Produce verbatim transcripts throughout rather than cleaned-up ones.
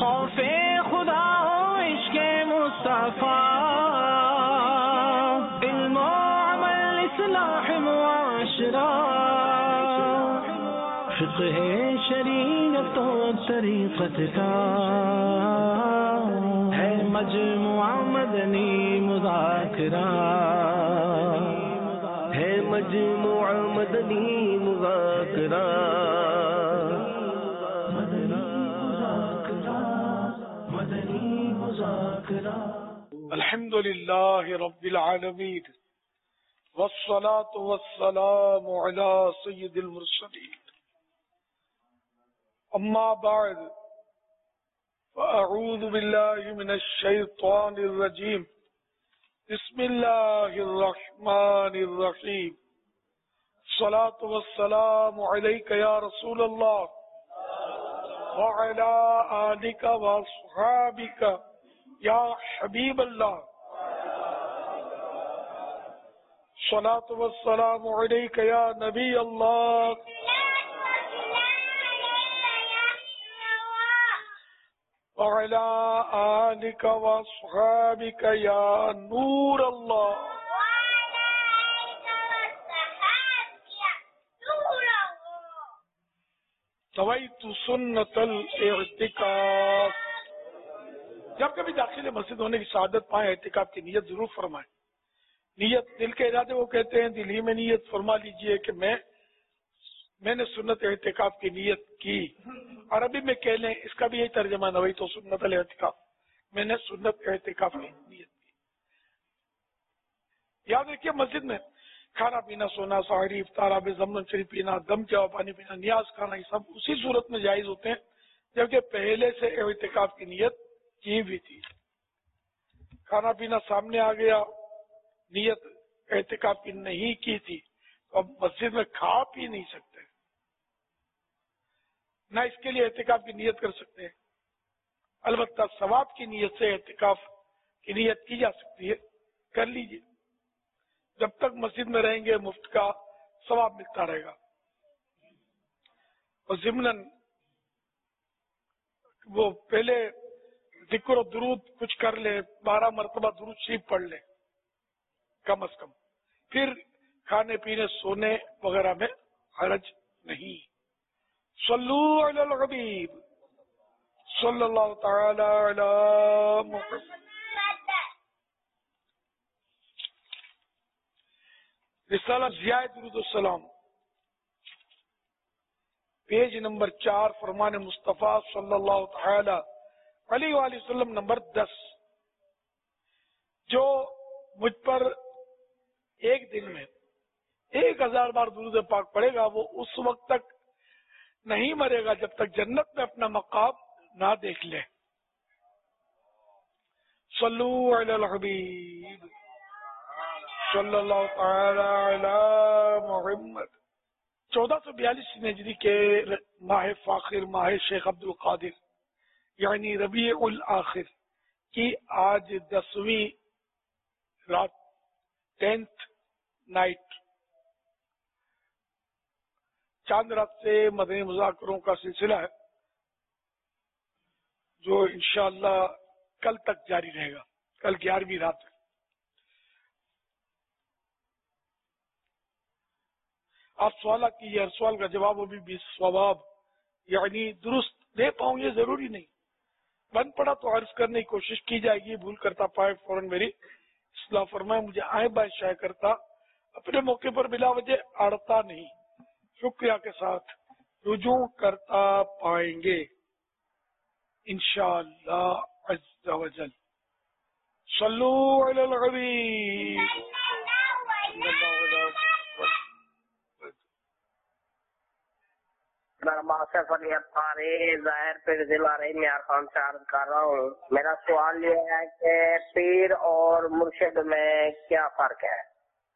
خوف خدا و عشق مصطفیٰ، علم و عمل اصلاح معاشرہ، فقہ شریعت و طریقت کا ہے مجموعہ مدنی مذاکرہ، ہے مجموعہ مدنی مذاکرہ، مدنی مذاکرہ۔ الحمد للہ رب العالمین والصلاة والسلام علی سید المرسلین، اما بعد فاعوذ باللہ من الشیطان الرجیم، بسم اللہ الرحمن الرحیم، الصلاة والسلام علیک یا رسول اللہ وعلی آلک واصحابک یا حبیب اللہ، الصلاة والسلام علیک یا نبی اللہ وعلی آلک واصحابک یا نور اللہ۔ طویت سنت الاعتکاف، جب کبھی داخل مسجد ہونے کی سعادت پائیں اعتکاف کی نیت ضرور فرمائیں۔ نیت دل کے ارادے وہ کہتے ہیں، دل ہی میں نیت فرما لیجئے کہ میں میں نے سنت اعتکاف کی نیت کی۔ عربی میں کہہ لیں، اس کا بھی یہی ترجمہ نویت تو سنت الاعتکاف، میں نے سنت اعتکاف کی نیت کی۔ یاد رکھیے، مسجد میں کھانا پینا، سونا، سحری، افطار، آب زمزم شریف پینا، دم کیا ہوا پانی پینا، نیاز کھانا، یہ سب اسی صورت میں جائز ہوتے ہیں جبکہ پہلے سے اعتکاف کی نیت کی بھی تھی۔ کھانا پینا سامنے آ گیا، نیت اعتکاف کی نہیں کی تھی تو اب مسجد میں کھا پی نہیں سکتے، نہ اس کے لیے اعتکاف کی نیت کر سکتے ہیں۔ البتہ ثواب کی نیت سے اعتکاف کی نیت کی جا سکتی ہے، کر لیجیے۔ جب تک مسجد میں رہیں گے مفت کا ثواب ملتا رہے گا۔ اور ضمناً وہ پہلے ذکر و درود کچھ کر لے، بارہ مرتبہ درود شریف پڑھ لے کم از کم، پھر کھانے پینے سونے وغیرہ میں حرج نہیں۔ صلو علی الحبیب صلی اللہ تعالی علی محمد۔ رسالہ ضیاء درود السلام، پیج نمبر چار، فرمان مصطفیٰ صلی اللہ تعالی علیہ وآلہ وسلم نمبر دس۔ جو مجھ پر ایک دن میں ایک ہزار بار درود پاک پڑھے گا وہ اس وقت تک نہیں مرے گا جب تک جنت میں اپنا مقام نہ دیکھ لے۔ صلو علی الحبیب صلی اللہ تعالی علی محمد۔ چودہ سو بیالیس ہجری کے ماہ فاخر، ماہ شیخ عبد القادر یعنی ربیع الاخر کی آج دسویں رات، ٹینتھ نائٹ، چاند رات سے مدنی مذاکروں کا سلسلہ ہے جو انشاءاللہ کل تک جاری رہے گا۔ کل گیارہویں رات ہے۔ آپ سوالات کی ہر سوال کا جواب ابھی بھی ثواب یعنی درست دے پاؤں یہ ضروری نہیں، بن پڑا تو عرض کرنے کی کوشش کی جائے گی، بھول کرتا پائے فوراً میری اصلاح فرمائے، مجھے آئیں بائیں شائع کرتا اپنے موقع پر بلا وجہ اڑتا نہیں، شکریہ کے ساتھ رجوع کرتا پائیں گے انشاءاللہ عز و جل۔ صلو علی الحبیب۔ آصف علی افطاری ظاہر پیر ضلع رحیم یار خان سے عرض کر رہا ہوں۔ میرا سوال یہ ہے کہ پیر اور مرشد میں کیا فرق ہے؟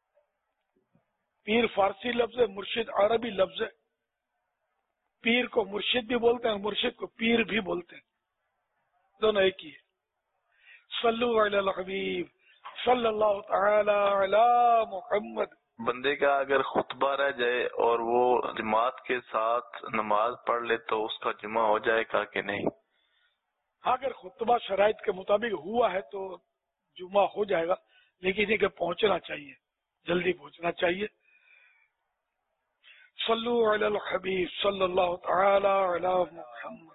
پیر فارسی لفظ ہے، مرشد عربی لفظ ہے۔ پیر کو مرشد بھی بولتے ہیں، مرشد کو پیر بھی بولتے ہیں، دونوں ایک ہی ہے۔ صلو علی الحبیب صلی اللہ تعالی علی محمد۔ بندے کا اگر خطبہ رہ جائے اور وہ جماعت کے ساتھ نماز پڑھ لے تو اس کا جمعہ ہو جائے گا کہ نہیں؟ اگر خطبہ شرائط کے مطابق ہوا ہے تو جمعہ ہو جائے گا، لیکن یہ کہ پہنچنا چاہیے، جلدی پہنچنا چاہیے. صلو علی الحبیب صلی اللہ تعالی علی محمد.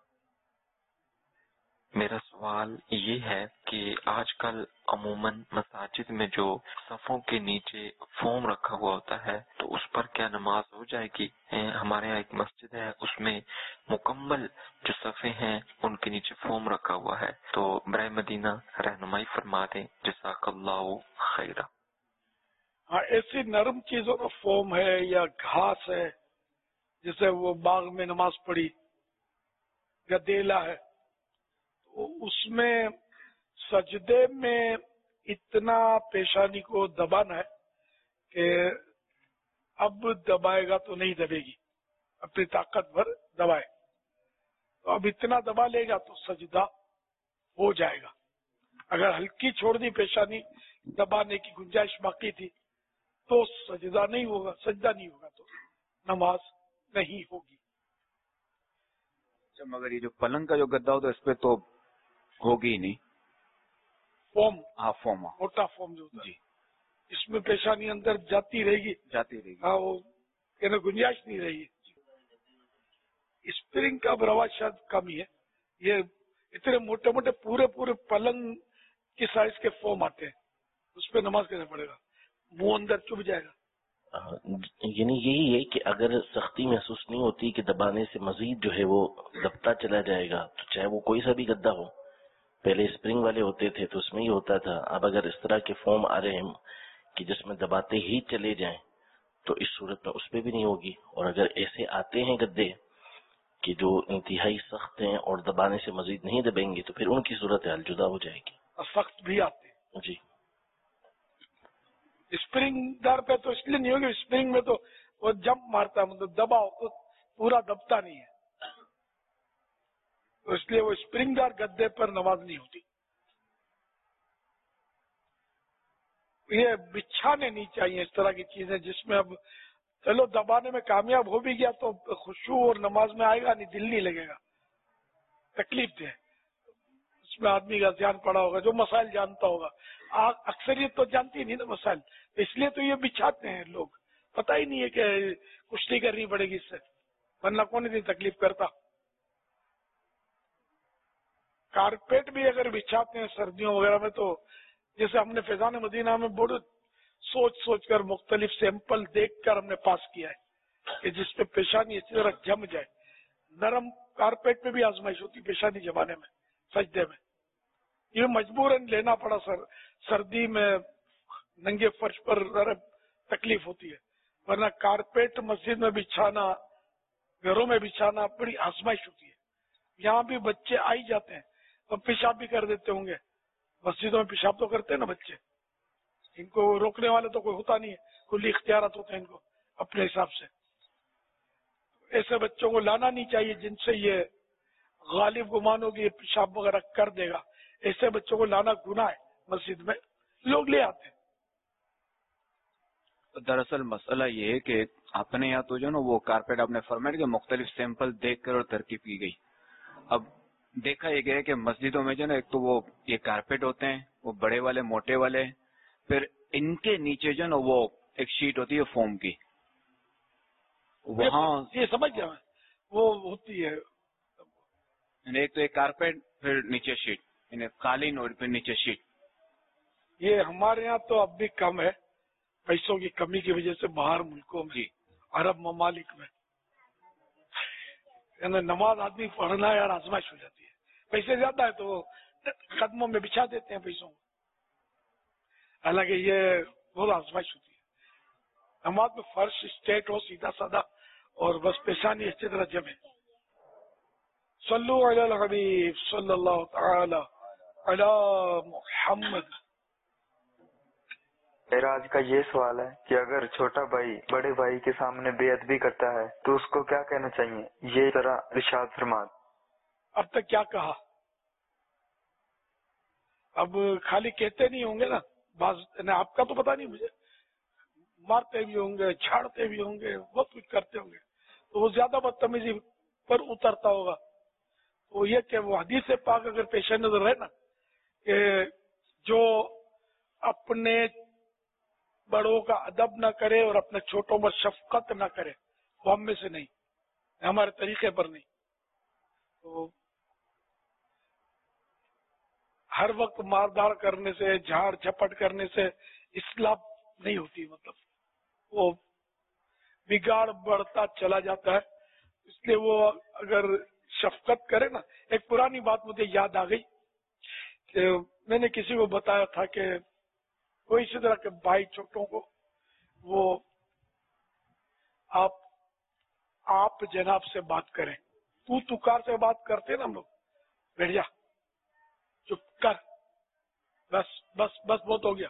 میرا سوال یہ ہے کہ آج کل عموماً مساجد میں جو صفوں کے نیچے فوم رکھا ہوا ہوتا ہے تو اس پر کیا نماز ہو جائے گی؟ ہمارے یہاں ایک مسجد ہے، اس میں مکمل جو صفیں ہیں ان کے نیچے فوم رکھا ہوا ہے، تو برائے مدینہ رہنمائی فرما دیں، جزاک اللہ خیرہ. ہاں، ایسی نرم چیزوں کا فوم ہے یا گھاس ہے، جیسے وہ باغ میں نماز پڑھی، گدیلا ہے، تو اس میں سجدے میں اتنا پیشانی کو دبانا ہے کہ اب دبائے گا تو نہیں دبے گی، اپنی طاقت بھر دبائے، تو اب اتنا دبا لے گا تو سجدہ ہو جائے گا. اگر ہلکی چھوڑ دی پیشانی، دبانے کی گنجائش باقی تھی تو سجدہ نہیں ہوگا، سجدہ نہیں ہوگا تو نماز نہیں ہوگی. مگر یہ جو پلنگ کا جو گدا ہوتا ہے اس پہ تو ہوگی ہی نہیں. فوم، ہاں فوم، موٹا فوم جو ہوتا ہے جی، اس میں پیشانی اندر جاتی رہے گی، جاتی رہے گی. ہاں، وہ کہنے گنجائش نہیں رہی. اسپرنگ کا رواج شاید کم ہی ہے. یہ اتنے موٹے موٹے پورے پورے پلنگ کی سائز کے فوم آتے ہیں، اس پہ نماز کیسے پڑے گا؟ منہ اندر چبھ جائے گا. یعنی یہی ہے کہ اگر سختی محسوس نہیں ہوتی کہ دبانے سے مزید جو ہے وہ دبتا چلا جائے گا، تو چاہے وہ کوئی سا بھی گدا ہو. پہلے اسپرنگ والے ہوتے تھے تو اس میں ہی ہوتا تھا. اب اگر اس طرح کے فارم آ رہے ہیں کہ جس میں دباتے ہی چلے جائیں تو اس صورت میں اس پہ بھی نہیں ہوگی. اور اگر ایسے آتے ہیں گدے کہ جو انتہائی سخت ہیں اور دبانے سے مزید نہیں دبیں گے تو پھر ان کی صورت حال جدا ہو جائے گی. سخت بھی آتے ہیں جی. اسپرنگ دار پہ تو اس لیے نہیں ہوگی، اسپرنگ میں تو وہ جمپ مارتا ہے، مطلب دباؤ تو پورا دبتا نہیں ہے، تو اس لیے وہ اسپرنگ دار گدے پر نماز نہیں ہوتی. یہ بچھانے نہیں چاہیے اس طرح کی چیزیں جس میں اب چلو دبانے میں کامیاب ہو بھی گیا تو خشوع اور نماز میں آئے گا نہیں، دل نہیں لگے گا، تکلیف دے. اس میں آدمی کا دھیان پڑا ہوگا جو مسائل جانتا ہوگا. اکثریت تو جانتی نہیں نا مسائل، اس لیے تو یہ بچھاتے ہیں لوگ. پتہ ہی نہیں ہے کہ کشتی کرنی پڑے گی اس سے، ورنہ کون اتنی تکلیف کرتا. کارپیٹ بھی اگر بچھاتے ہیں سردیوں وغیرہ میں تو جیسے ہم نے فیضان مدینہ میں بڑے سوچ سوچ کر مختلف سیمپل دیکھ کر ہم نے پاس کیا ہے کہ جس پہ پیشانی اسی طرح جم جائے. نرم کارپیٹ پہ بھی آزمائش ہوتی پیشانی جمانے میں، سجدے میں. یہ مجبوراً لینا پڑا سر، سردی میں ننگے فرش پر تکلیف ہوتی ہے، ورنہ کارپیٹ مسجد میں بچھانا، گھروں میں بچھانا بڑی آزمائش ہوتی ہے. یہاں بھی بچے آئی جاتے ہیں اور پیشاب بھی کر دیتے ہوں گے. مسجدوں میں پیشاب تو کرتے ہیں نا بچے، ان کو روکنے والے تو کوئی ہوتا نہیں ہے، کلی اختیارات ہوتے ہیں ان کو اپنے حساب سے. ایسے بچوں کو لانا نہیں چاہیے جن سے یہ غالب گمان ہوگی یہ پیشاب وغیرہ کر دے گا. ایسے بچوں کو لانا گناہ ہے. مسجد میں لوگ لے آتے ہیں. دراصل مسئلہ یہ ہے کہ اپنے یہاں تو جو نا وہ کارپیٹ آپ نے فرمایا کہ مختلف سیمپل دیکھ کر اور ترکیب کی گئی. اب دیکھا یہ گیا کہ مسجدوں میں جو نا ایک تو وہ یہ کارپیٹ ہوتے ہیں وہ بڑے والے موٹے والے، پھر ان کے نیچے جو نا وہ ایک شیٹ ہوتی ہے فوم کی، وہاں یہ سمجھ گیا میں، وہ ہوتی ہے ایک تو ایک کارپیٹ پھر نیچے شیٹ، یعنی قالین اور پھر نیچے شیٹ. یہ ہمارے یہاں تو اب بھی کم ہے پیسوں کی کمی کی وجہ سے. باہر ملکوں میں، عرب ممالک میں یعنی نماز آدمی پڑھنا ہے اور آزمائش ہو جاتی ہے. پیسے زیادہ ہے تو وہ قدموں میں بچھا دیتے ہیں پیسوں کو، حالانکہ یہ بہت آزمائش ہوتی ہے. نماز میں فرش اسٹیٹ ہو سیدھا سادہ اور بس پیشانی اچھی طرح جمے. صلو علی الحبیب صلی اللہ تعالی علی محمد. میرا آج کا یہ سوال ہے کہ اگر چھوٹا بھائی بڑے بھائی کے سامنے بے ادبی کرتا ہے تو اس کو کیا کہنا چاہیے؟ یہ ذرا ارشاد فرمائیں. اب تک کیا کہا؟ اب خالی کہتے نہیں ہوں گے نا، بعض آپ کا تو پتا نہیں مجھے، مارتے بھی ہوں گے، چھاڑتے بھی ہوں گے، بہت کچھ کرتے ہوں گے، تو وہ زیادہ بدتمیزی پر اترتا ہوگا. وہ یہ کہ وہ حدیث پاک اگر پیش نظر ہے نا کہ جو اپنے بڑوں کا ادب نہ کرے اور اپنے چھوٹوں پر شفقت نہ کرے وہ ہم میں سے نہیں، ہمارے طریقے پر نہیں. تو ہر وقت ماردار کرنے سے، جھاڑ جھپٹ کرنے سے اصلاح نہیں ہوتی، مطلب وہ بگاڑ بڑھتا چلا جاتا ہے. اس لیے وہ اگر شفقت کرے نا. ایک پرانی بات مجھے یاد آ گئی کہ میں نے کسی کو بتایا تھا کہ کوئی اسی طرح کے بھائی چھوٹوں کو وہ آپ آپ جناب سے بات کریں. تو تکار سے بات کرتے نا ہم لوگ، بیٹھ جا، چپ کر، بس بس بس بہت ہو گیا.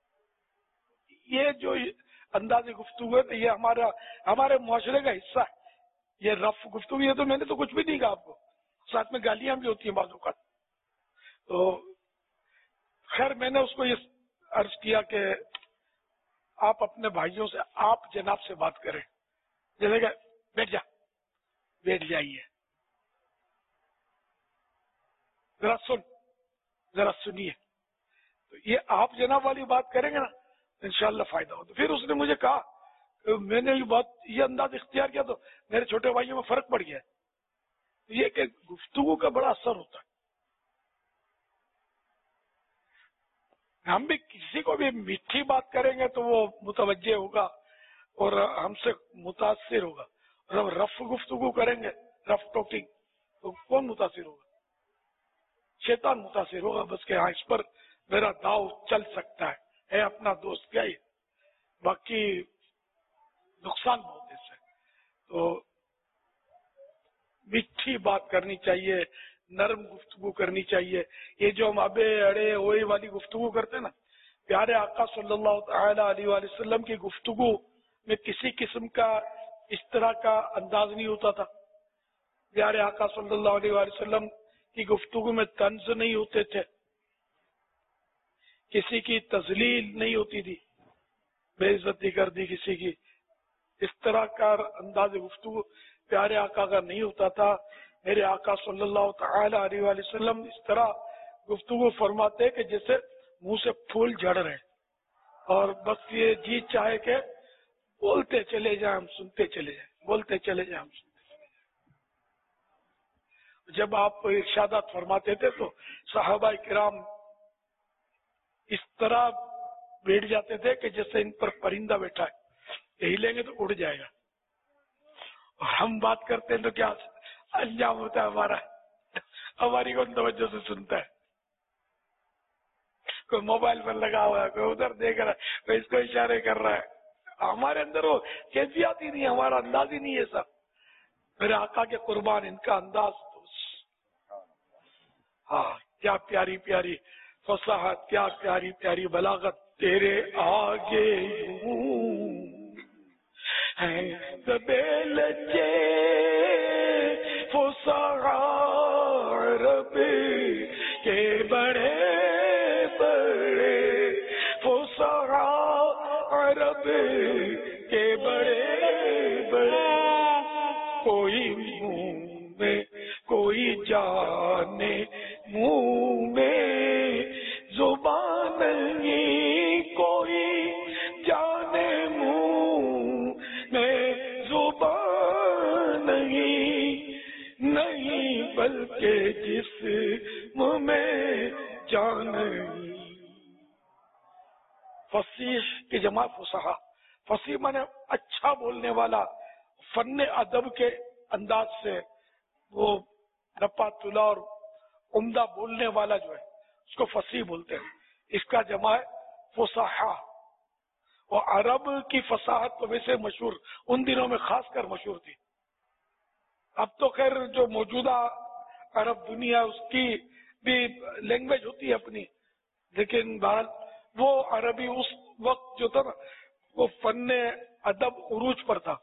یہ جو انداز گفتگو ہے یہ ہمارا ہمارے معاشرے کا حصہ ہے. یہ رف گفتگو، یہ تو میں نے تو کچھ بھی نہیں کہا آپ کو، ساتھ میں گالیاں بھی ہوتی ہیں بعض اوقات. تو خیر میں نے اس کو یہ عرض کیا کہ آپ اپنے بھائیوں سے آپ جناب سے بات کریں. جیسے کہ بیٹھ جا، بیٹھ جائیے، ذرا سن، ذرا سنیے. تو یہ آپ جناب والی بات کریں گے نا انشاءاللہ فائدہ ہو. تو پھر اس نے مجھے کہا کہ میں نے یہ بات یہ انداز اختیار کیا تو میرے چھوٹے بھائیوں میں فرق پڑ گیا. یہ کہ گفتگو کا بڑا اثر ہوتا ہے. ہم بھی کسی کو بھی میٹھی بات کریں گے تو وہ متوجہ ہوگا اور ہم سے متاثر ہوگا. اور ہم رف گفتگو کریں گے، رف ٹاکنگ، تو کون متاثر ہوگا؟ شیطان متاثر ہوگا بس کہ ہاں اس پر میرا داؤ چل سکتا ہے، ہے اپنا دوست کیا یہ، باقی نقصان بہت اس سے. تو میٹھی بات کرنی چاہیے، نرم گفتگو کرنی چاہیے. یہ جو ہم ابے اڑے ہوئے والی گفتگو کرتے ہیں نا، پیارے آقا صلی اللہ تعالی علیہ وآلہ وسلم کی گفتگو میں کسی قسم کا اس طرح کا انداز نہیں ہوتا تھا. پیارے آقا صلی اللہ علیہ وآلہ وسلم کی گفتگو میں طنز نہیں ہوتے تھے، کسی کی تذلیل نہیں ہوتی تھی، بے عزتی کر دی کسی کی، اس طرح کا انداز گفتگو پیارے آقا کا نہیں ہوتا تھا. میرے آقا صلی اللہ تعالی علیہ وآلہ وسلم اس طرح گفتگو فرماتے کہ جیسے منہ سے پھول جھڑ رہے اور بس یہ جی چاہے کہ بولتے چلے جائیں، ہم سنتے چلے جائیں، بولتے چلے جائیں، ہم سنتے چلے جائیں. جب آپ ارشادات فرماتے تھے تو صحابہ کرام اس طرح بیٹھ جاتے تھے کہ جیسے ان پر پرندہ بیٹھا ہے، یہی لیں گے تو اڑ جائے گا. اور ہم بات کرتے ہیں تو کیا انجام ہوتا ہے ہمارا؟ ہماری کون توجہ سے سنتا ہے؟ کوئی موبائل پر لگا ہوا ہے، کوئی ادھر دیکھ رہا ہے، کوئی اس کو اشارے کر رہا ہے. ہمارے اندر وہ کیفیات ہی نہیں ہے، ہمارا انداز ہی نہیں ہے. سب میرے آقا کے قربان ان کا انداز تو ہاں کیا پیاری پیاری فصاحت، کیا پیاری پیاری بلاغت. تیرے آگے لجے فصاحت عرب کے بڑے بڑے، فصاحت عرب کے بڑے بڑے. کوئی منہ میں کوئی جانے منہ میں زبان نہیں، کوئی جانے منہ میں زبان نہیں، نہیں بلکہ جسم میں جان نہیں. فصیح کی جمع فصحا. فصیح مانے اچھا بولنے والا، فن ادب کے انداز سے وہ نپا تلا اور عمدہ بولنے والا جو ہے اس کو فصیح بولتے ہیں. اس کا جمع ہے فصحا. اور عرب کی فصاحت تو ویسے مشہور ان دنوں میں خاص کر مشہور تھی. اب تو خیر جو موجودہ عرب دنیا اس کی بھی لینگویج ہوتی ہے اپنی، لیکن بہرحال وہ عربی اس وقت جو تھا نا وہ فن ادب عروج پر تھا.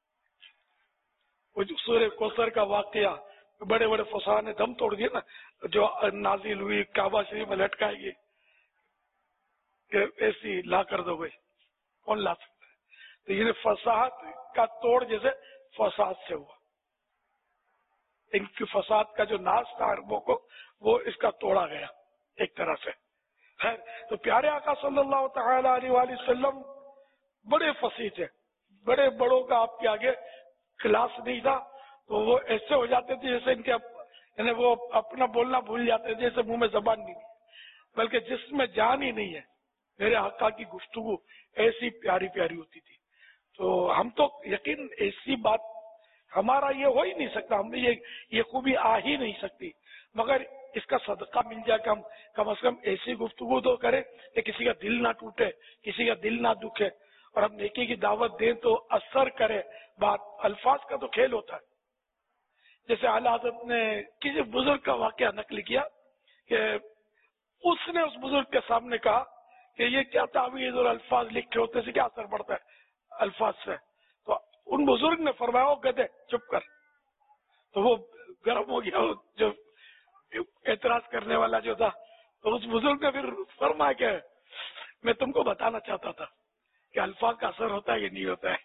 وہ سورہ کوثر کا واقعہ، بڑے بڑے فصاح نے دم توڑ دیا نا، جو نازل ہوئی کعبہ شریف میں لٹکائے گی کہ ایسی لا کر دو بھائی، کون لا سکتا ہے؟ تو یہ فصاحت کا توڑ جیسے فصاحت سے ہوا. ان کی فساد کا جو ناز تھا عربوں کو وہ اس کا توڑا گیا ایک طرح سے. خیر تو پیارے آقا صلی اللہ تعالی علیہ وآلہ وسلم بڑے فصیح تھے, بڑے بڑوں کا آپ کے آگے کلاس نہیں تھا, تو وہ ایسے ہو جاتے تھے جیسے ان کے یعنی وہ اپنا بولنا بھول جاتے تھے, جیسے منہ میں زبان نہیں ہے بلکہ جس میں جان ہی نہیں ہے. میرے آقا کی گفتگو ایسی پیاری پیاری ہوتی تھی. تو ہم تو یقین ایسی بات ہمارا یہ ہو ہی نہیں سکتا, ہم نے یہ یہ خوبی آ ہی نہیں سکتی, مگر اس کا صدقہ مل جائے کہ ہم کم از کم ایسی گفتگو تو کریں کہ کسی کا دل نہ ٹوٹے, کسی کا دل نہ دکھے, اور ہم نیکی کی دعوت دیں تو اثر کرے بات. الفاظ کا تو کھیل ہوتا ہے. جیسے اعلیٰ حضرت نے کسی بزرگ کا واقعہ نقل کیا کہ اس نے اس بزرگ کے سامنے کہا کہ یہ کیا تعویذ اور الفاظ لکھے ہوتے سے کیا اثر پڑتا ہے الفاظ سے. تو ان بزرگ نے فرمایا وہ گدھے چپ کر. تو وہ گرم ہو گیا جو اعتراض کرنے والا جو تھا, تو اس بزرگ نے پھر فرمایا کہ میں تم کو بتانا چاہتا تھا کہ الفاظ کا اثر ہوتا ہے یا نہیں ہوتا ہے.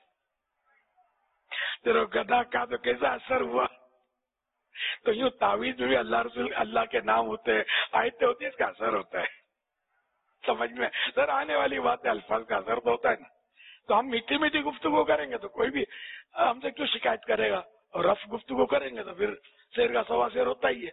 تیرا گدھا کا تو کیسا اثر ہوا. تو یوں تعویذ میں بھی اللہ رسول اللہ کے نام ہوتے ہیں, آیتیں ہوتی ہیں, اس کا اثر ہوتا ہے. سمجھ میں سر آنے والی بات ہے, الفاظ کا اثر تو ہوتا ہے نا. تو ہم میٹھی میٹھی گفتگو کریں گے تو کوئی بھی ہم سے کیوں شکایت کرے گا, اور رف گفتگو کریں گے تو پھر شیر کا سوا شیر ہوتا ہی ہے.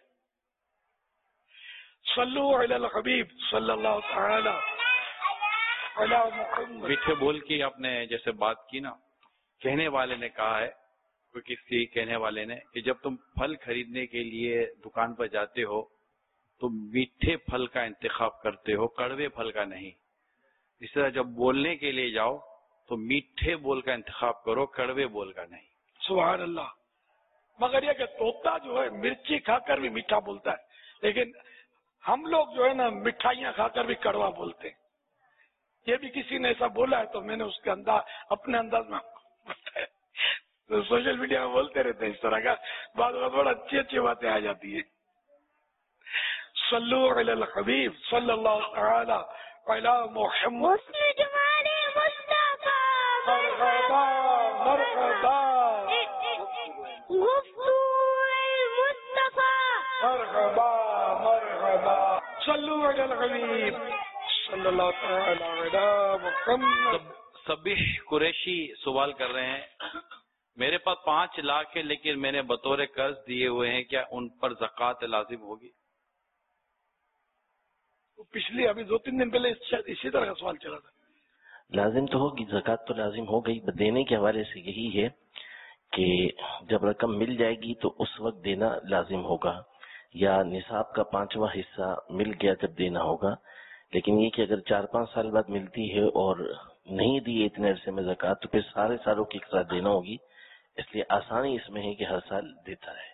صلو علی الحبیب صلی اللہ تعالی علی محمد. میٹھے بول کے آپ نے جیسے بات کی نا, کہنے والے نے کہا ہے, کوئی کسی کہنے والے نے, کہ جب تم پھل خریدنے کے لیے دکان پر جاتے ہو تو میٹھے پھل کا انتخاب کرتے ہو, کڑوے پھل کا نہیں. اس طرح جب بولنے کے لیے جاؤ تو میٹھے بول کا انتخاب کرو, کڑوے بول کا نہیں. سبحان اللہ. مگر یہ کہ طوطا جو ہے مرچی کھا کر بھی میٹھا بولتا ہے, لیکن ہم لوگ جو ہے نا مٹھائیاں کھا کر بھی کڑوا بولتے ہیں. یہ بھی کسی نے ایسا بولا ہے تو میں نے اس کے انداز اپنے انداز میں بتایا. تو سوشل میڈیا میں بولتے رہتے ہیں اس طرح کا, بعض وقت بڑا اچھی اچھی باتیں آ جاتی ہیں. صلو علی الحبیب صلی اللہ تعالی علی محمد. مرحبا مرحبا مرحبا مرحبا. صلو علی الحبیب صلی اللہ تعالی علی محمد. سبیح قریشی سوال کر رہے ہیں, میرے پاس پانچ لاکھ ہے لیکن میں نے بطور قرض دیے ہوئے ہیں, کیا ان پر زکوٰۃ لازم ہوگی؟ پچھلی ابھی دو تین دن پہلے اسی طرح کا سوال چلا تھا. لازم تو ہوگی, زکوٰۃ تو لازم ہو گئی. دینے کے حوالے سے یہی ہے کہ جب رقم مل جائے گی تو اس وقت دینا لازم ہوگا, یا نصاب کا پانچواں حصہ مل گیا جب دینا ہوگا. لیکن یہ کہ اگر چار پانچ سال بعد ملتی ہے اور نہیں دی اتنے عرصے میں زکوٰۃ تو پھر سارے سالوں کی ایک ساتھ دینا ہوگی. اس لیے آسانی اس میں ہے کہ ہر سال دیتا رہے.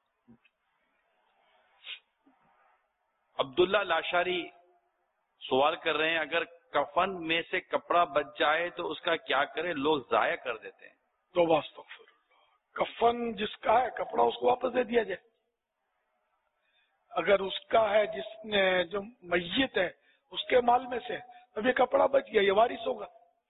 عبداللہ لاشاری سوال کر رہے ہیں, اگر کفن میں سے کپڑا بچ جائے تو اس کا کیا کرے؟ لوگ ضائع کر دیتے ہیں. تو استغفر اللہ. کفن جس کا ہے کپڑا اس کو واپس دے دیا جائے. اگر اس کا ہے جس نے جو میت ہے اس کے مال میں سے, اب یہ کپڑا بچ گیا, یہ وارث ہوگا.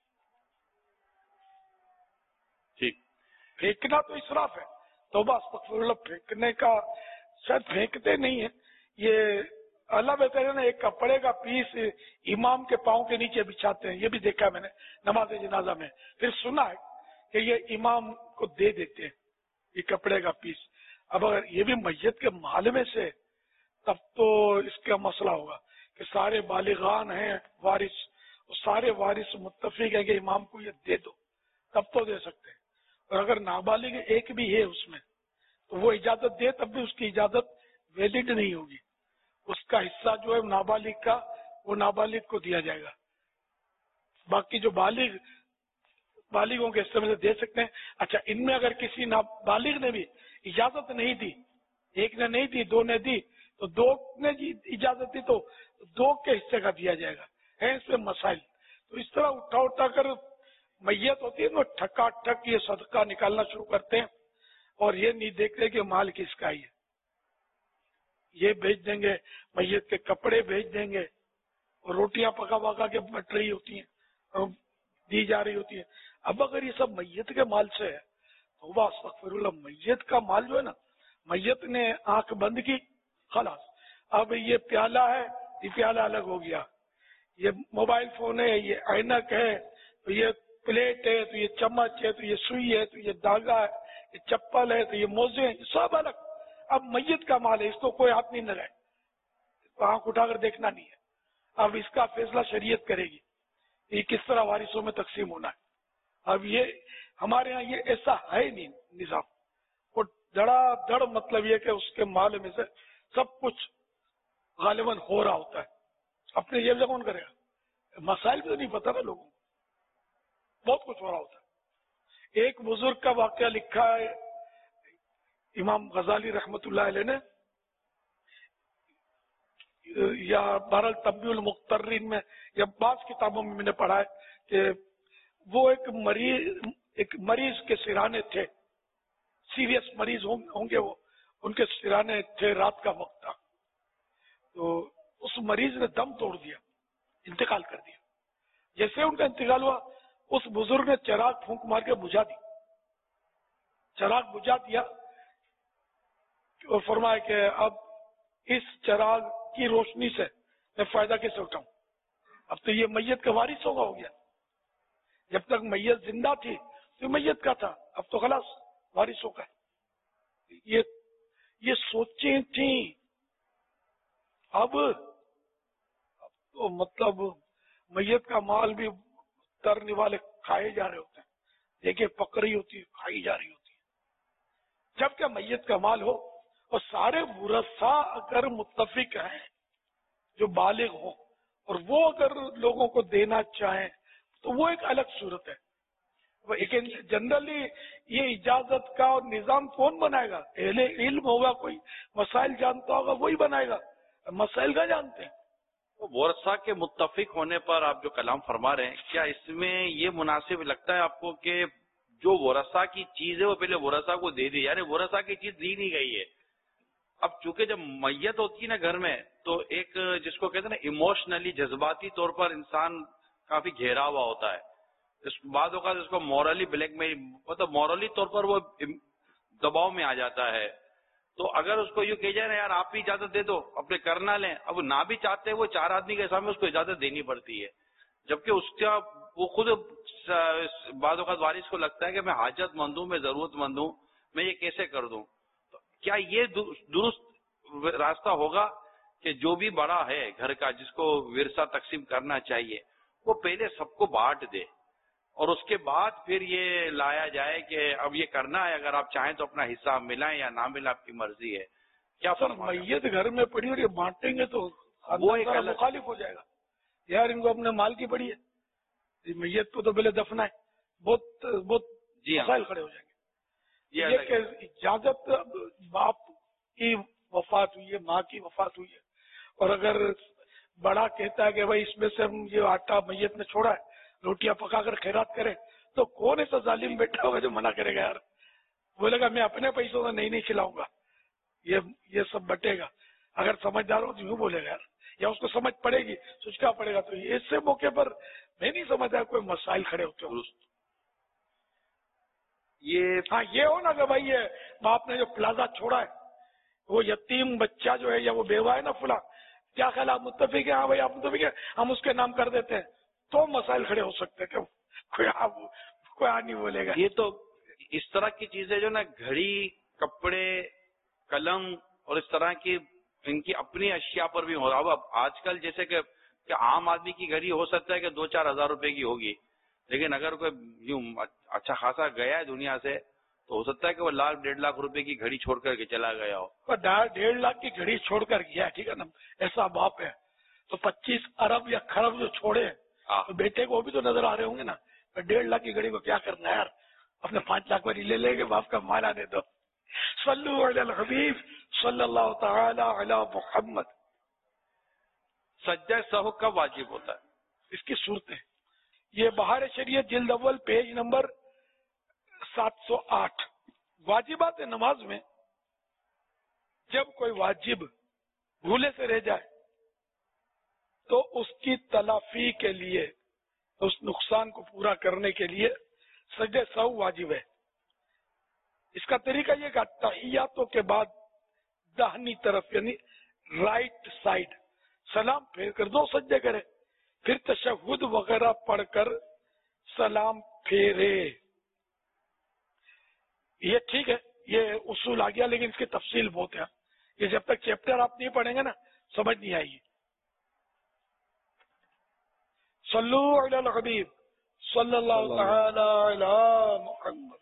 ٹھیک. پھینکنا تو اسراف ہے. توبہ استغفر اللہ. پھینکنے کا شاید پھینکتے نہیں ہیں, یہ اللہ بہتر ہے نا, ایک کپڑے کا پیس امام کے پاؤں کے نیچے بچھاتے ہیں, یہ بھی دیکھا میں نے نماز جنازہ میں. پھر سنا ہے کہ یہ امام کو دے دیتے ہیں یہ کپڑے کا پیس. اب اگر یہ بھی میت کے مال میں سے تب تو اس کا مسئلہ ہوگا کہ سارے بالغان ہیں وارث, سارے وارث متفق ہیں کہ امام کو یہ دے دو, تب تو دے سکتے ہیں. اور اگر نابالغ ایک بھی ہے اس میں تو وہ اجازت دے تب بھی اس کی اجازت ویلڈ نہیں ہوگی. اس کا حصہ جو ہے نابالغ کا وہ نابالغ کو دیا جائے گا. باقی جو بالغ بالغوں کے حصے میں سے دے سکتے ہیں. اچھا, ان میں اگر کسی نابالغ نے بھی اجازت نہیں دی, ایک نے نہیں دی دو نے دی, تو دو نے جی اجازت دی تو دو کے حصے کا دیا جائے گا. ہے اس میں مسائل. تو اس طرح اٹھا اٹھا کر میت ہوتی ہے نا, ٹھکا ٹھک یہ صدقہ نکالنا شروع کرتے ہیں اور یہ نہیں دیکھتے کہ مال کس کا ہی ہے. یہ بھیج دیں گے, میت کے کپڑے بھیج دیں گے, اور روٹیاں پکا پکا کے بٹ رہی ہوتی ہیں اور دی جا رہی ہوتی ہیں. اب اگر یہ سب میت کے مال سے ہے تو استغفر اللہ, میت کا مال جو ہے نا میت نے آنکھ بند کی، خلاص اب یہ پیالہ ہے، یہ پیالہ الگ ہو گیا، یہ موبائل فون ہے، یہ اینک ہے، تو یہ پلیٹ ہے، تو یہ چمچ ہے، تو یہ سوئی ہے، تو یہ دھاگا ہے، یہ چپل ہے، تو یہ موزے ہیں، سب الگ۔ اب میت کا مال ہے، اس کو کوئی ہاتھ نہیں لگائے، آنکھ اٹھا کر دیکھنا نہیں ہے۔ اب اس کا فیصلہ شریعت کرے گی یہ کس طرح وارثوں میں تقسیم ہونا ہے۔ اب یہ ہمارے ہاں یہ ایسا ہے نہیں نظام، وہ دڑا دڑ مطلب یہ کہ اس کے مال میں سے سب کچھ غالباً ہو رہا ہوتا ہے، اپنے یہ کون کرے گا؟ مسائل بھی تو نہیں پتا نا لوگوں کو، بہت کچھ ہو رہا ہوتا ہے۔ ایک بزرگ کا واقعہ لکھا ہے امام غزالی رحمت اللہ علیہ نے، یا بہرحال تنبیہ المخترین میں یا بعض کتابوں میں میں نے پڑھا ہے کہ وہ ایک مریض ایک مریض کے سرانے تھے، سیریس مریض ہوں گے وہ، ان کے سرانے تھے، رات کا وقت تھا، تو اس مریض نے دم توڑ دیا، انتقال کر دیا۔ جیسے ان کا انتقال ہوا، اس بزرگ نے چراغ پھونک مار کے بجھا دی، چراغ بجھا دیا اور فرمایا کہ اب اس چراغ کی روشنی سے میں فائدہ کیسے اٹھاؤں؟ اب تو یہ میت کا وارث ہوگا ہو گیا، جب تک میت زندہ تھی تو میت کا تھا، اب تو خلاص وارث ہوگا۔ یہ یہ سوچیں تھیں، اب تو مطلب میت کا مال بھی ترنے والے کھائے جا رہے ہوتے ہیں، دیکھیں پکڑی ہوتی ہے، کھائی جا رہی ہوتی ہے، جبکہ میت کا مال ہو اور سارے ورثاء اگر متفق ہیں جو بالغ ہوں اور وہ اگر لوگوں کو دینا چاہیں تو وہ ایک الگ صورت ہے، لیکن جنرلی یہ اجازت کا اور نظام کون بنائے گا؟ اہل علم ہوگا، کوئی مسائل جانتا ہوگا وہی بنائے گا، مسائل کا جانتے ہیں۔ ورثاء کے متفق ہونے پر آپ جو کلام فرما رہے ہیں، کیا اس میں یہ مناسب لگتا ہے آپ کو کہ جو ورثاء کی چیز ہے وہ پہلے ورثاء کو دے دی، یعنی ورثاء کی چیز دی نہیں گئی ہے؟ اب چونکہ جب میت ہوتی ہے نا گھر میں، تو ایک جس کو کہتے ہیں نا ایموشنلی، جذباتی طور پر انسان کافی گھیرا ہوا ہوتا ہے، اس بعض اوقات اس کو مورلی بلیک میں مطلب مورلی طور پر وہ دباؤ میں آ جاتا ہے، تو اگر اس کو یوں کہ جائے نا یار آپ بھی اجازت دے دو اپنے کرنا لیں، اب نہ بھی چاہتے وہ چار آدمی کے سامنے اس کو اجازت دینی پڑتی ہے، جبکہ اس کا وہ خود بعض اوقات وارث کو لگتا ہے کہ میں حاجت مند ہوں، میں ضرورت مند ہوں، میں یہ کیسے کر دوں؟ تو کیا یہ درست راستہ ہوگا کہ جو بھی بڑا ہے گھر کا جس کو ورثہ تقسیم کرنا چاہیے وہ پہلے سب کو بانٹ دے اور اس کے بعد پھر یہ لایا جائے کہ اب یہ کرنا ہے، اگر آپ چاہیں تو اپنا حصہ ملائیں یا نہ ملائیں، آپ کی مرضی ہے؟ کیا میت گھر میں پڑی اور یہ بانٹیں گے تو وہ ایک مخالف ہو جائے گا، یار ان کو اپنے مال کی پڑی ہے، میت کو تو پہلے دفنا ہے، بہت بہت مسائل کھڑے ہو جائیں گے۔ یہ کہ اجازت باپ کی وفات ہوئی ہے، ماں کی وفات ہوئی ہے، اور اگر بڑا کہتا ہے کہ بھائی اس میں سے ہم یہ آٹا میت نے چھوڑا ہے، روٹیاں پکا کر خیرات کریں، تو کون ایسا ظالم بیٹھا ہوگا جو منع کرے گا؟ یار بولے گا میں اپنے پیسوں سے نہیں نہیں کھلاؤں گا، یہ یہ سب بٹے گا۔ اگر سمجھدار ہو تو یوں بولے گا یار، یا اس کو سمجھ پڑے گی، سوچنا پڑے گا۔ تو ایسے موقع پر میں نہیں سمجھتا کوئی مسائل کھڑے ہوتے ہوں۔ یہ ہاں یہ ہو نا کہ بھائی یہ باپ نے جو پلازا چھوڑا ہے، وہ یتیم بچہ جو ہے یا وہ بیوہ ہے نا فلاں، کیا خیال آپ متفق ہیں؟ ہاں بھائی آپ متفق ہیں، ہم اس کے نام کر دیتے ہیں، تو مسائل کھڑے ہو سکتے ہیں کہ کوئی آپ کوئی آ نہیں بولے گا۔ یہ تو اس طرح کی چیزیں جو نا گھڑی، کپڑے، قلم اور اس طرح کی ان کی اپنی اشیاء پر بھی ہو رہا ہے۔ اب آج کل جیسے کہ کہ عام آدمی کی گھڑی ہو سکتا ہے کہ دو چار ہزار روپے کی ہوگی، لیکن اگر کوئی یوں اچھا خاصا گیا ہے دنیا سے تو ہو سکتا ہے کہ وہ لاکھ ڈیڑھ لاکھ روپے کی گھڑی چھوڑ کر کے چلا گیا ہو۔ ڈیڑھ لاکھ کی گھڑی چھوڑ کر گیا، ٹھیک ہے نا، ایسا باپ ہے تو پچیس ارب یا کھرب جو چھوڑے تو بیٹے کو بھی تو نظر آ رہے ہوں گے نا۔ ڈیڑھ لاکھ کی گھڑی کو کیا کرنا ہے یار، اپنے پانچ لاکھ والی لے لے کے باپ کا مال آنے دو۔ صلو علی الحبیب صلی اللہ تعالی علی محمد۔ سجدہ سہو کب واجب ہوتا ہے؟ اس کی صورتیں یہ بہار شریعت جلد اول پیج نمبر سات سو آٹھ۔ واجبات نماز میں جب کوئی واجب بھولے سے رہ جائے تو اس کی تلافی کے لیے، اس نقصان کو پورا کرنے کے لیے سجدہ سہو واجب ہے۔ اس کا طریقہ یہ کہ تحیاتوں کے بعد داہنی طرف یعنی رائٹ سائڈ سلام پھیر کر دو سجدے کرے، پھر تشہد وغیرہ پڑھ کر سلام پھیرے. یہ ٹھیک ہے، یہ اصول آ گیا، لیکن اس کی تفصیل بہت ہے. یہ جب تک چیپٹر آپ نہیں پڑھیں گے نا سمجھ نہیں آئے گی. صلو علی الحبیب صلی اللہ تعالی علی محمد.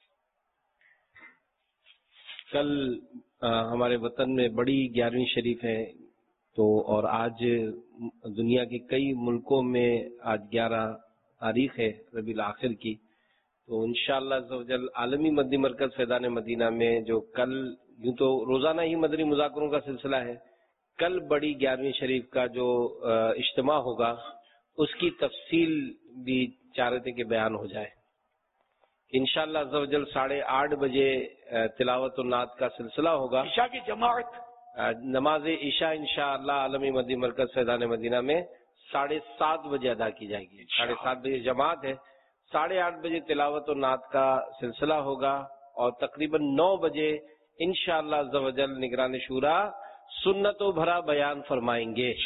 کل ہمارے وطن میں بڑی گیارہویں شریف ہے، تو اور آج دنیا کے کئی ملکوں میں آج گیارہ تاریخ ہے ربیع الاخر کی. تو انشاءاللہ عز و جل عالمی مدنی مرکز فیضان مدینہ میں جو کل یوں تو روزانہ ہی مدنی مذاکروں کا سلسلہ ہے، کل بڑی گیارہویں شریف کا جو اجتماع ہوگا اس کی تفصیل بھی چاہ رہے تھے کہ بیان ہو جائے. انشاءاللہ عز و جل ساڑھے آٹھ بجے تلاوت و نعت کا سلسلہ ہوگا. عشاء کی جماعت نماز عشاء انشاءاللہ عالمی مدنی مرکز فیضان مدینہ میں ساڑھے سات بجے ادا کی جائے گی. ساڑھے سات بجے جماعت ہے، ساڑھے آٹھ بجے تلاوت و نعت کا سلسلہ ہوگا، اور تقریباً نو بجے انشاءاللہ عز و جل نگران شورا سنت و بھرا بیان فرمائیں گے.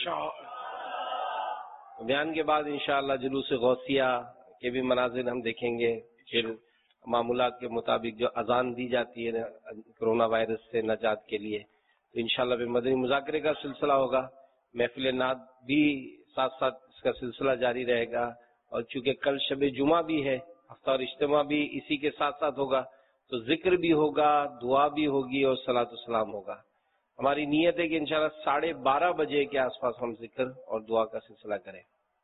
بیان کے بعد انشاءاللہ جلوس غوثیہ کے بھی مناظر ہم دیکھیں گے. پھر معمولات کے مطابق جو اذان دی جاتی ہے کرونا وائرس سے نجات کے لیے، تو انشاءاللہ بھی مدنی مذاکرے کا سلسلہ ہوگا. محفل نعت بھی ساتھ ساتھ اس کا سلسلہ جاری رہے گا، اور چونکہ کل شب جمعہ بھی ہے، ہفتہ اور اجتماع بھی اسی کے ساتھ ساتھ ہوگا، تو ذکر بھی ہوگا، دعا بھی ہوگی اور صلاۃ السلام ہوگا. ہماری نیت ہے کہ انشاءاللہ ساڑھے بارہ بجے کے آس پاس ہم ذکر اور دعا کا سلسلہ کریں.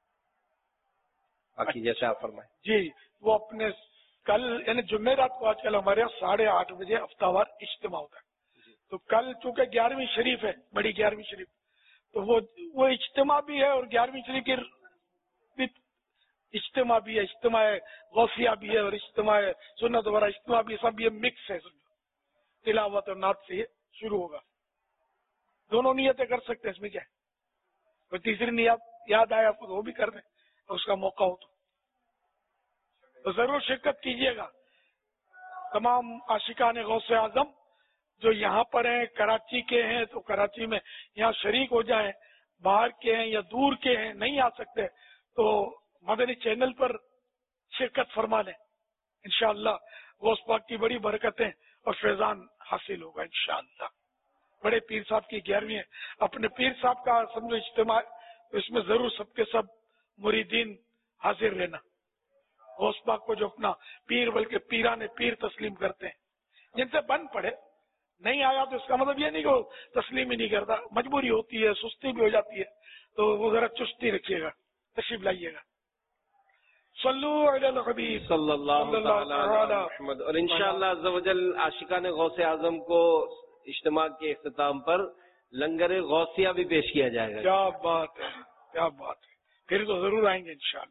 باقی جیسے آپ فرمائیں. جی وہ اپنے کل یعنی جمعرات کو آج کل ہمارے یہاں ساڑھے آٹھ بجے ہفتہ وار اجتماع ہوتا ہے. تو کل چونکہ گیارہویں شریف ہے، بڑی گیارہویں شریف، تو وہ وہ اجتماع بھی ہے اور گیارہویں شریف کی اجتماع بھی ہے، اجتماع غوثیہ بھی ہے اور اجتماع سنت وغیرہ اجتماع بھی، سب یہ مکس ہے. تلاوت اور نعت سے یہ شروع ہوگا. دونوں نیتیں کر سکتے ہیں، اس میں کیا ہے. کوئی تیسری نیت یاد آئے آپ کو وہ بھی کر دیں اور اس کا موقع ہو تو تو ضرور شرکت کیجیے گا. تمام عاشقان غوث اعظم جو یہاں پر ہیں، کراچی کے ہیں تو کراچی میں یہاں شریک ہو جائیں، باہر کے ہیں یا دور کے ہیں نہیں آ سکتے تو مدنی چینل پر شرکت فرما لیں. انشاءاللہ غوث پاک کی بڑی برکتیں اور فیضان حاصل ہوگا انشاءاللہ. بڑے پیر صاحب کی گیارہویں ہے، اپنے پیر صاحب کا سمجھو اجتماع، تو اس میں ضرور سب کے سب مریدین حاضر رہنا. غوث پاک کو جو اپنا پیر بلکہ پیران پیر تسلیم کرتے ہیں، جن سے بن پڑے نہیں آیا تو اس کا مطلب یہ نہیں کہ وہ تسلیم ہی نہیں کرتا، مجبوری ہوتی ہے، سستی بھی ہو جاتی ہے، تو وہ ذرا چستی رکھیے گا، تشریف لائیے گا. صلو علی الحبیب صلی اللہ علیہ محمد. اور انشاءاللہ عز و جل عاشقان غوث اعظم کو اجتماع کے اختتام پر لنگر غوثیہ بھی پیش کیا جائے گا. کیا بات ہے، کیا بات ہے. پھر تو ضرور آئیں گے انشاءاللہ.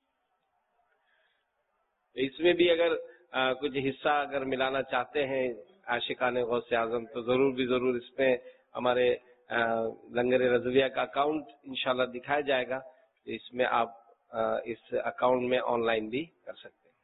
اس میں بھی اگر آ, کچھ حصہ اگر ملانا چاہتے ہیں عاشقان غوث اعظم تو ضرور بھی ضرور اس میں ہمارے آ, لنگر رضویہ کا اکاؤنٹ انشاءاللہ دکھایا جائے گا. اس میں آپ آ, اس اکاؤنٹ میں آن لائن بھی کر سکتے ہیں.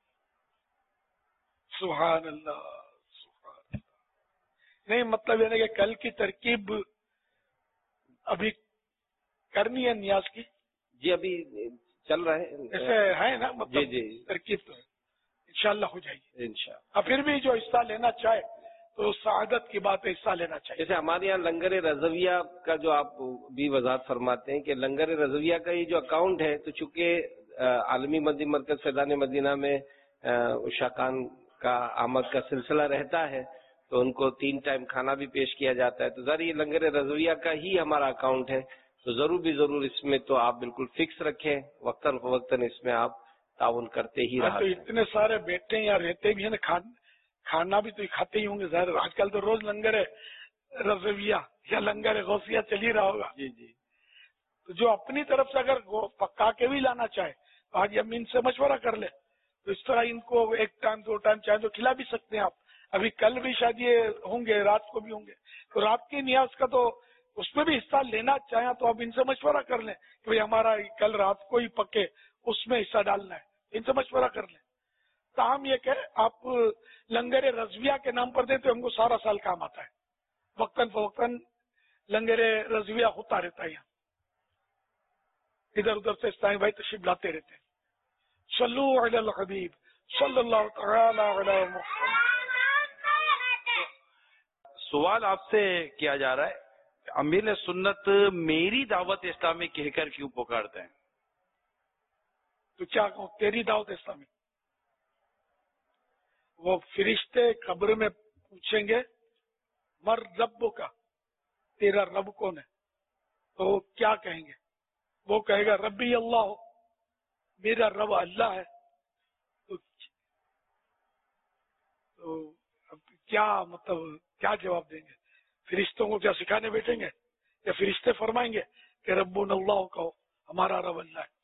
سبحان اللہ سبحان اللہ. نہیں مطلب یہ کہ کل کی ترکیب ابھی کرنی ہے نیاز کی. جی ابھی چل رہا ہے ایسے ہے نا، مطلب جی جی ترکیب تو انشاءاللہ ہو جائے گی انشاءاللہ. اب پھر بھی جو حصہ لینا چاہے تو سعادت کی بات ہے، حصہ لینا چاہیے. جیسے ہمارے یہاں لنگر رضویہ کا جو آپ بھی وضاحت فرماتے ہیں کہ لنگر رضویہ کا یہ جو اکاؤنٹ ہے، تو چونکہ عالمی مدنی مرکز فیضان مدینہ میں عشاقان کا آمد کا سلسلہ رہتا ہے تو ان کو تین ٹائم کھانا بھی پیش کیا جاتا ہے، تو ذرا یہ لنگر رضویہ کا ہی ہمارا اکاؤنٹ ہے، تو ضرور بھی ضرور اس میں تو آپ بالکل فکس رکھیں، وقتاً فوقتاً اس میں آپ تعاون کرتے ہی رہا. تو اتنے سارے بیٹھے ہیں یا رہتے بھی ہیں نا، کھانا بھی تو کھاتے ہی ہوں گے ظاہر. آج کل تو روز لنگر رضویہ یا لنگر غوثیہ چل ہی رہا ہوگا. جی جی. تو جو اپنی طرف سے اگر پکا کے بھی لانا چاہے تو آج امین سے مشورہ کر لے، تو اس طرح ان کو ایک ٹائم دو ٹائم چاہے تو کھلا بھی سکتے ہیں آپ. ابھی کل بھی شاید یہ ہوں گے، رات کو بھی ہوں گے، تو رات کی نیاز کا تو اس میں بھی حصہ لینا چاہیں تو آپ ان سے مشورہ کر لیں کہ بھائی ہمارا کل رات کو ہی پکے، اس میں حصہ ڈالنا ہے، ان سے مشورہ کر لیں تاہم یہ کہ آپ لنگر رضویہ کے نام پر دیں تو ہم کو سارا سال کام آتا ہے. وقتاً فوقتاً لنگر رضویہ ہوتا رہتا ہے یہاں, ادھر ادھر سے اسلامی بھائی تشریف لاتے رہتے ہیں. صلو علی الحبیب صلی اللہ تعالی علی محمد. سوال آپ سے کیا جا رہا ہے, امیر سنت میری دعوت اسلامی کہہ کر کیوں پکارتے ہیں؟ تو کیا کہوں, تیری دعوت اسلامی. وہ فرشتے قبر میں پوچھیں گے مر رب کا, تیرا رب کون ہے؟ تو وہ کیا کہیں گے؟ وہ کہے گا ربی اللہ ہو, میرا رب اللہ ہے. تو, تو اب کیا مطلب کیا جواب دیں گے؟ فرشتوں کو کیا سکھانے بیٹھیں گے, یا فرشتے فرمائیں گے کہ ربنا اللہ کہو, ہمارا رب اللہ ہے؟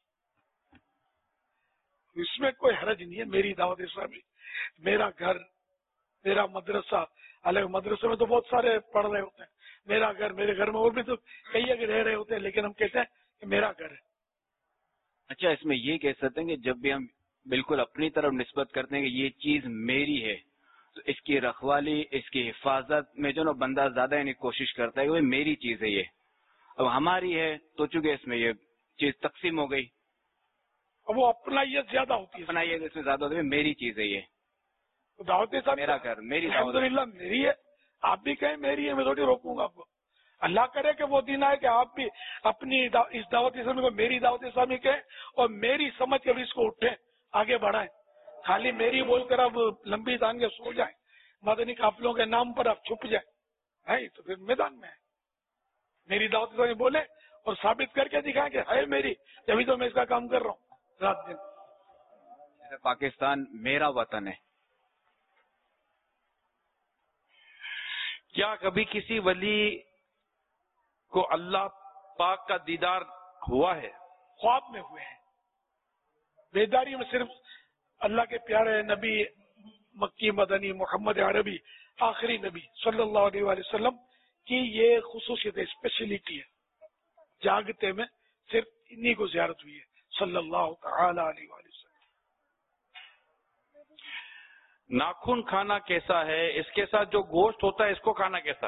اس میں کوئی حرج نہیں ہے. میری دعوت اسلامی, میرا گھر, میرا مدرسہ, الگ مدرسے میں تو بہت سارے پڑھ رہے ہوتے ہیں. میرا گھر, میرے گھر میں اور بھی تو کئی اگر رہ رہے ہوتے ہیں, لیکن ہم کہتے ہیں کہ میرا گھر ہے. اچھا, اس میں یہ کہہ سکتے ہیں کہ جب بھی ہم بالکل اپنی طرف نسبت کرتے ہیں کہ یہ چیز میری ہے, تو اس کی رکھوالی, اس کی حفاظت میں جو نا بندہ زیادہ یعنی کوشش کرتا ہے کہ میری چیز ہے یہ. اب ہماری ہے تو چونکہ اس میں یہ چیز تقسیم ہو گئی, اب وہ اپنائیت زیادہ ہوتی ہے, اپنائیت اس میں زیادہ ہوتی ہے, میری چیز ہے یہ. دعوت اسلامی میرا گھر, میری دعوت الحمدللہ میری ہے. آپ بھی کہیں میری ہے, میں تھوڑی روکوں گا آپ کو. اللہ کرے کہ وہ دن آئے کہ آپ بھی اپنی اس دعوت اسلامی کو میری دعوت اسلامی کہیں اور میری سمجھ کے بھی اس کو اٹھیں, آگے بڑھائیں. خالی میری بول کر اب لمبی تان کے سو جائیں, مدنی قافلوں کے نام پر اب چھپ جائیں, ہے تو پھر میدان میں ہے. میری دعوت اسلامی بولے اور ثابت کر کے دکھائیں کہ ہے میری, جبھی تو میں اس کا کام کر رہا ہوں رات دن. پاکستان میرا وطن ہے. کیا کبھی کسی ولی کو اللہ پاک کا دیدار ہوا ہے؟ خواب میں ہوئے ہیں. بیداری میں صرف اللہ کے پیارے نبی مکی مدنی محمد عربی آخری نبی صلی اللہ علیہ وآلہ وسلم کی یہ خصوصیت ہے, اسپیشلٹی ہے. جاگتے میں صرف انہی کو زیارت ہوئی ہے صلی اللہ تعالی علیہ وآلہ وسلم. ناخن کھانا کیسا ہے؟ اس کے ساتھ جو گوشت ہوتا ہے اس کو کھانا کیسا؟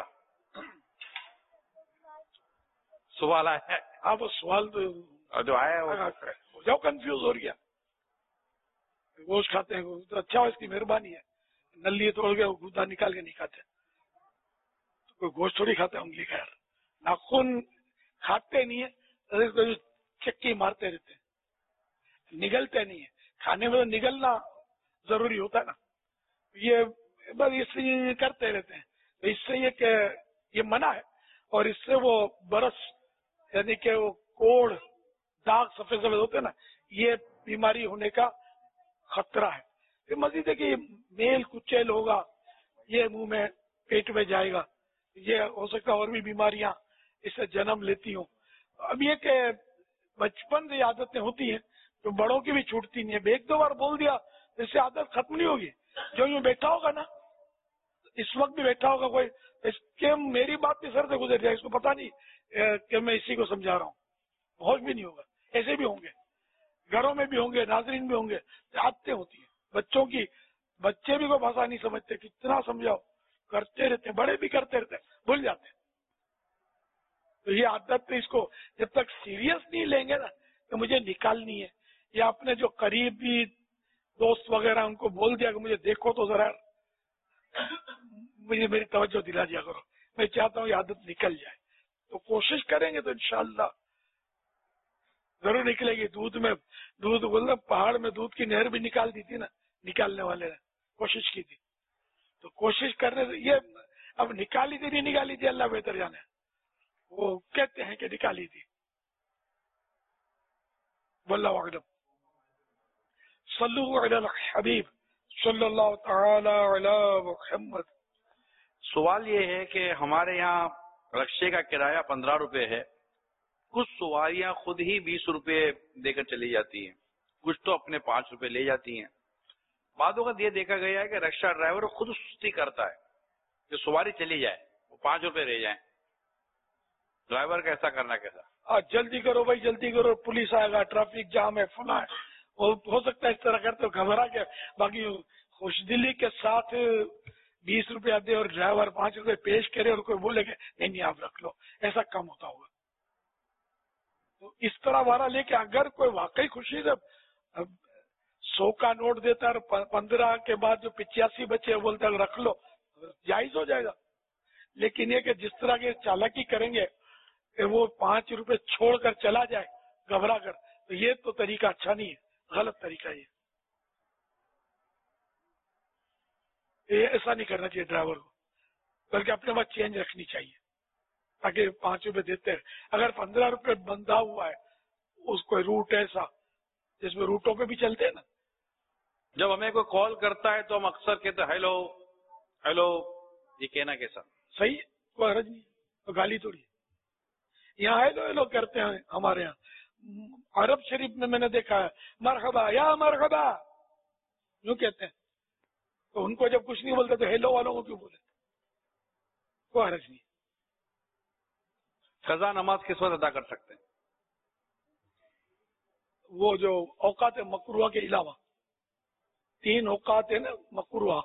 سوال آیا ہے. آپ سوال تو جو آیا ہے جاؤ کنفیوز ہو گیا. گوشت کھاتے ہیں تو اچھا ہو, اس کی مہربانی ہے. نلی توڑ کے گودا نکال کے نہیں کھاتے, تو کوئی گوشت تھوڑی کھاتے ہوں گے. خیر, ناخن کھاتے نہیں ہے, چکی مارتے رہتے ہیں, نگلتے نہیں ہے. کھانے میں تو نگلنا ضروری ہوتا ہے نا, یہ بس اس سے کرتے رہتے ہیں. اس سے یہ کہ یہ منع ہے, اور اس سے وہ برس یعنی کہ وہ کوڑ داغ سفید سفید ہوتے ہیں نا, یہ بیماری ہونے کا خطرہ ہے. پھر مزید ہے کہ میل کچیل ہوگا, یہ منہ میں پیٹ میں جائے گا, یہ ہو سکتا ہے اور بھی بیماریاں اس سے جنم لیتی ہوں. اب یہ کہ بچپن سے عادتیں ہوتی ہیں تو بڑوں کی بھی چھوٹتی نہیں ہے. ایک دو بار بول دیا اس سے عادت ختم نہیں ہوگی. جو یوں بیٹھا ہوگا نا, اس وقت بھی بیٹھا ہوگا کوئی, اس کے میری بات بھی سر سے گزر جائے, اس کو پتا نہیں کہ میں اسی کو سمجھا رہا ہوں, ہوش بھی نہیں ہوگا. ایسے بھی ہوں گے, گھروں میں بھی ہوں گے, ناظرین بھی ہوں گے. عادتیں ہوتی ہیں بچوں کی, بچے بھی کوئی بھاشا نہیں سمجھتے, کتنا سمجھاؤ کرتے رہتے, بڑے بھی کرتے رہتے, بھول جاتے. تو یہ عادت اس کو جب تک سیریس نہیں لیں گے نا کہ مجھے نکالنی ہے, یا اپنے جو قریبی دوست وغیرہ ان کو بول دیا کہ مجھے دیکھو تو ذرا مجھے میری توجہ دلا دیا کرو, میں چاہتا ہوں یہ عادت نکل جائے. تو کوشش کریں گے تو انشاءاللہ ضرور نکلے گی. دودھ میں دودھ بولنا, پہاڑ میں دودھ کی نہر بھی نکال دی تھی نا, نکالنے والے نے کوشش کی تھی. تو کوشش کرنے سے یہ اب نکالی تھی نہیں نکالی تھی اللہ بہتر جانے, وہ کہتے ہیں کہ نکالی تھی. واللہ اعلم. صلو علی الحبیب صلی اللہ تعالی علی محمد. سوال یہ ہے کہ ہمارے یہاں رکشے کا کرایہ پندرہ روپے ہے. کچھ سواریاں خود ہی بیس روپے دے کر چلی جاتی ہیں, کچھ تو اپنے پانچ روپے لے جاتی ہیں. بعض اوقات یہ دیکھا گیا ہے کہ رکشہ ڈرائیور خود سستی کرتا ہے کہ سواری چلی جائے, وہ پانچ روپے رہ جائیں. ڈرائیور کا ایسا کرنا کیسا؟ آج جلدی کرو بھائی, جلدی کرو, پولیس آئے گا, ٹریفک جام ہے, فلاں ہے. اور ہو سکتا ہے اس طرح کرتے گھبرا کے باقی خوش دلی کے ساتھ بیس روپیہ دے اور ڈرائیور پانچ روپے پیش کرے اور کوئی بولے کہ نہیں نہیں آپ رکھ لو، ایسا کم ہوتا ہوگا. تو اس طرح والا لے کے اگر کوئی واقعی خوشی سے سو کا نوٹ دیتا ہے پندرہ کے بعد جو پچاسی بچے بولتا ہے رکھ لو، جائز ہو جائے گا. لیکن یہ کہ جس طرح کے چالاکی کریں گے کہ وہ پانچ روپے چھوڑ کر چلا جائے گھبرا کر، تو یہ تو طریقہ اچھا نہیں ہے، غلط طریقہ یہ. یہ ایسا نہیں کرنا چاہیے ڈرائیور کو، بلکہ اپنے پاس چینج رکھنی چاہیے تاکہ پانچ روپے دیتے ہیں. اگر پندرہ روپے بندھا ہوا ہے اس کو روٹ ایسا جس میں روٹوں پہ بھی چلتے ہیں نا، جب ہمیں کوئی کال کرتا ہے تو ہم اکثر کہتے ہیں ہیلو ہیلو، یہ کہنا کیسا صحیح، کوئی حرج نہیں، تو گالی تھوڑی. یہاں ہیلو ہیلو کرتے ہیں ہمارے یہاں. عرب شریف میں میں نے دیکھا ہے مرحبا یا مرحبا یوں کہتے ہیں. تو ان کو جب کچھ نہیں بولتے تو ہیلو والوں کو کیوں بولے؟ کوئی حرج نہیں. قضا نماز کس وقت ادا کر سکتے ہیں؟ وہ جو اوقات مکروہ کے علاوہ تین اوقات ہیں نا مکروہ،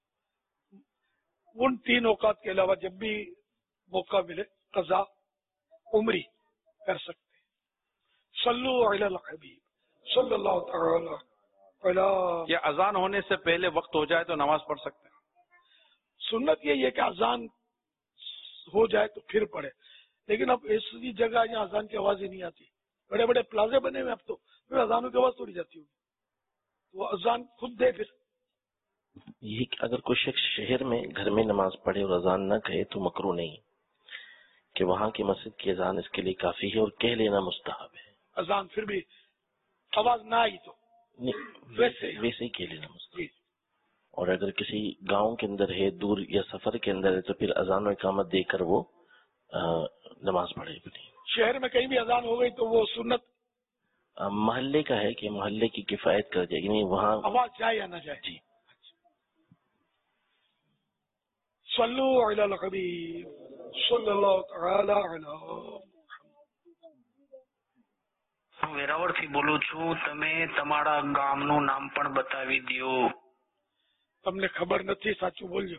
ان تین اوقات کے علاوہ جب بھی موقع ملے قضا عمری کر سکتے. صلو علی الحبیب صلی اللہ تعالی علی. یا اذان ہونے سے پہلے وقت ہو جائے تو نماز پڑھ سکتے ہیں؟ سنت یہ ہے کہ اذان ہو جائے تو پھر پڑھے، لیکن اب ایسی جگہ جہاں اذان کی آواز ہی نہیں آتی، بڑے بڑے پلازے بنے ہوئے اب تو پھر اذانوں کی آواز توڑی جاتی ہوگی، وہ اذان خود دے. پھر یہ کہ اگر کوئی شخص شہر میں گھر میں نماز پڑھے اور اذان نہ کہے تو مکروہ نہیں، کہ وہاں کی مسجد کی اذان اس کے لیے کافی ہے اور کہہ لینا مستحب ہے. اذان پھر بھی آواز نہ آئی تو ویسے ویسے ہی کہہ لینا مستحب. اور اگر کسی گاؤں کے اندر ہے، دور یا سفر کے اندر ہے، تو پھر اذان و اقامت دے کر وہ نماز پڑھے بھی نہیں. شہر میں کہیں بھی اذان ہو گئی تو وہ سنت محلے کا ہے کہ محلے کی کفایت کر جائے گی، نہیں وہاں آواز جائے یا نہ جائے. جی. صلو علی الحبیب صلی اللہ تعالی علی. વેરાવળથી બોલું છું. તમે તમારા ગામનું નામ પણ બતાવી દો. તમને ખબર નથી, સાચું બોલજો.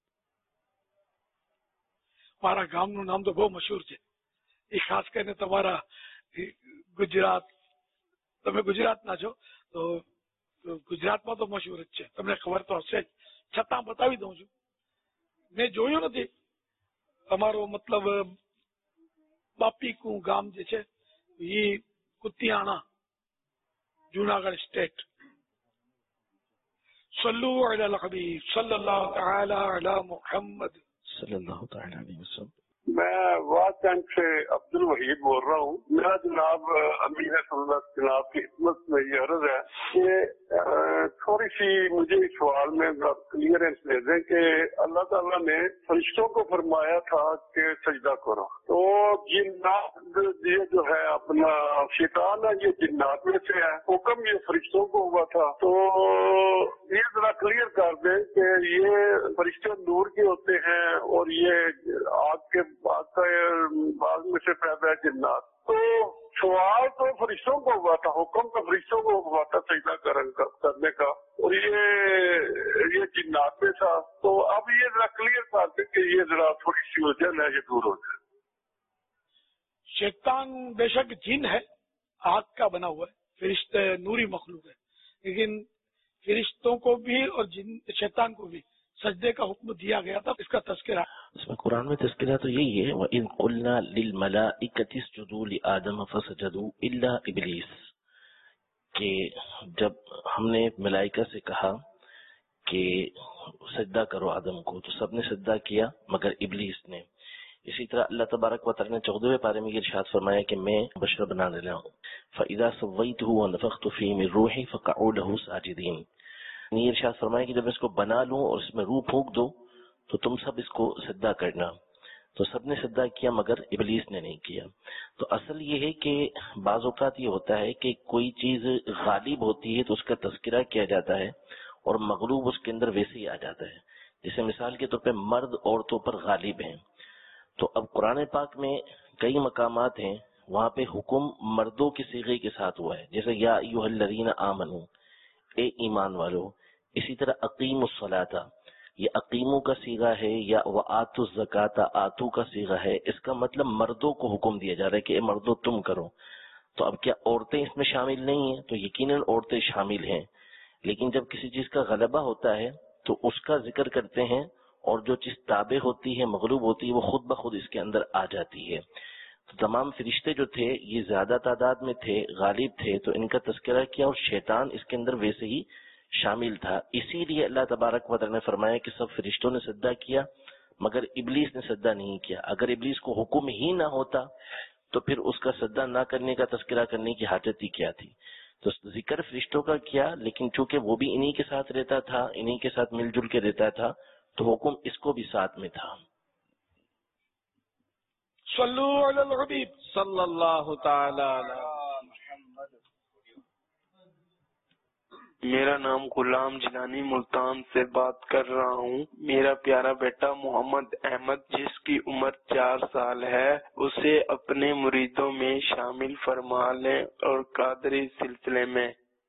મારા ગામનું નામ તો બહુ મશહૂર છે, એ ખાસ કરીને તમારા ગુજરાત, તમે ગુજરાતના છો તો ગુજરાતમાં તો મશહૂર જ છે, તમને ખબર તો હશે જ, છતાં બતાવી દઉં છું. મેં જોયું નથી તમારો મતલબ બાપીકું ગામ જે છે એ કુતિયાણા જુનાગઢ સ્ટેટ. صلو علی الحبیب صلی اللہ تعالی علی محمد صلی اللہ تعالی علیہ وسلم. میں واٹ کینٹ سے عبد الوحید بول رہا ہوں. میرا جناب امیر سنت جناب کی خدمت میں یہ عرض ہے کہ تھوڑی سی مجھے اس سوال میں کلیئرنس دے دیں کہ اللہ تعالیٰ نے فرشتوں کو فرمایا تھا کہ سجدہ کرو، تو جنات یہ جو ہے اپنا شیطان ہے یہ جنات میں سے ہے، حکم یہ فرشتوں کو ہوا تھا. تو یہ ذرا کلیئر کر دیں کہ یہ فرشتے نور کے ہوتے ہیں اور یہ آگ کے بعد میں سے پیدا ہے جنات. تو سوال تو فرشتوں کو ہوا تھا، حکم تو فرشتوں کو ہوا تھا سجدہ کرنے کا، اور یہ یہ جنات میں تھا. تو اب یہ ذرا کلیئر کر دیں کہ یہ ذرا تھوڑی سی وجہ ہے یہ دور ہو جائے. شیطان بے شک جن ہے، آگ کا بنا ہوا ہے، فرشتے نوری مخلوق ہے، لیکن فرشتوں کو بھی اور جن شیطان کو بھی سجدے کا حکم دیا گیا تھا. اس کا تذکرہ اس میں قرآن میں تذکرہ تو یہی ہے، وَإِذْ قُلْنَا لِلْمَلَائِكَةِ اسْجُدُوا لِآدَمَ فَسَجَدُوا إِلَّا إِبْلِيسَ، کہ جب ہم نے ملائکہ سے کہا کہ سجدہ کرو آدم کو تو سب نے سجدہ کیا مگر ابلیس نے. اسی طرح اللہ تبارک و تعالی نے چودہویں پارے میں یہ ارشاد فرمایا کہ میں بشر بنا رہا ہوں، فَإِذَا سَوَّيْتُهُ وَنَفَخْتُ فِيهِ مِن رُوحِي فَقَعُوا لَهُ سَاجِدِينَ. یہ ارشاد فرمایا کہ جب اس کو بنا لوں اور اس میں روح پھونک دو تو تم سب اس کو سجدہ کرنا. تو سب نے سجدہ کیا مگر ابلیس نے نہیں کیا. تو اصل یہ ہے کہ بعض اوقات یہ ہوتا ہے کہ کوئی چیز غالب ہوتی ہے تو اس کا تذکرہ کیا جاتا ہے اور مغلوب اس کے اندر ویسے ہی آ جاتا ہے. جیسے مثال کے طور پہ مرد عورتوں پر غالب ہیں، تو اب قرآن پاک میں کئی مقامات ہیں وہاں پہ حکم مردوں کے صیغے کے ساتھ ہوا ہے، جیسے یا ایھا الذین آمنو، اے ایمان والو. اسی طرح اقیم الصلاۃ، یہ اقیمو کا صیغہ ہے، یا وآتوا الزکاۃ، آتو کا صیغہ ہے. اس کا مطلب مردوں کو حکم دیا جا رہا ہے کہ اے مردوں تم کرو. تو اب کیا عورتیں اس میں شامل نہیں ہیں؟ تو یقیناً عورتیں شامل ہیں، لیکن جب کسی چیز کا غلبہ ہوتا ہے تو اس کا ذکر کرتے ہیں، اور جو چیز تابع ہوتی ہے، مغلوب ہوتی ہے، وہ خود بخود اس کے اندر آ جاتی ہے. تو تمام فرشتے جو تھے یہ زیادہ تعداد میں تھے، غالب تھے، تو ان کا تذکرہ کیا، اور شیطان اس کے اندر ویسے ہی شامل تھا. اسی لیے اللہ تبارک و تعالی نے فرمایا کہ سب فرشتوں نے سجدہ کیا مگر ابلیس نے سجدہ نہیں کیا. اگر ابلیس کو حکم ہی نہ ہوتا تو پھر اس کا سجدہ نہ کرنے کا تذکرہ کرنے کی حاجت ہی کیا تھی. تو ذکر فرشتوں کا کیا، لیکن چونکہ وہ بھی انہی کے ساتھ رہتا تھا، انہی کے ساتھ مل جل کے رہتا تھا، تو حکم اس کو بھی ساتھ میں تھا. صلو علی الحبیب صلی اللہ تعالی علی محمد. میرا نام غلام جیلانی ملتان سے بات کر رہا ہوں. میرا پیارا بیٹا محمد احمد جس کی عمر چار سال ہے اسے اپنے مریدوں میں شامل فرما لیں اور قادری سلسلے میں.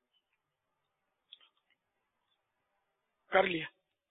کر لیا.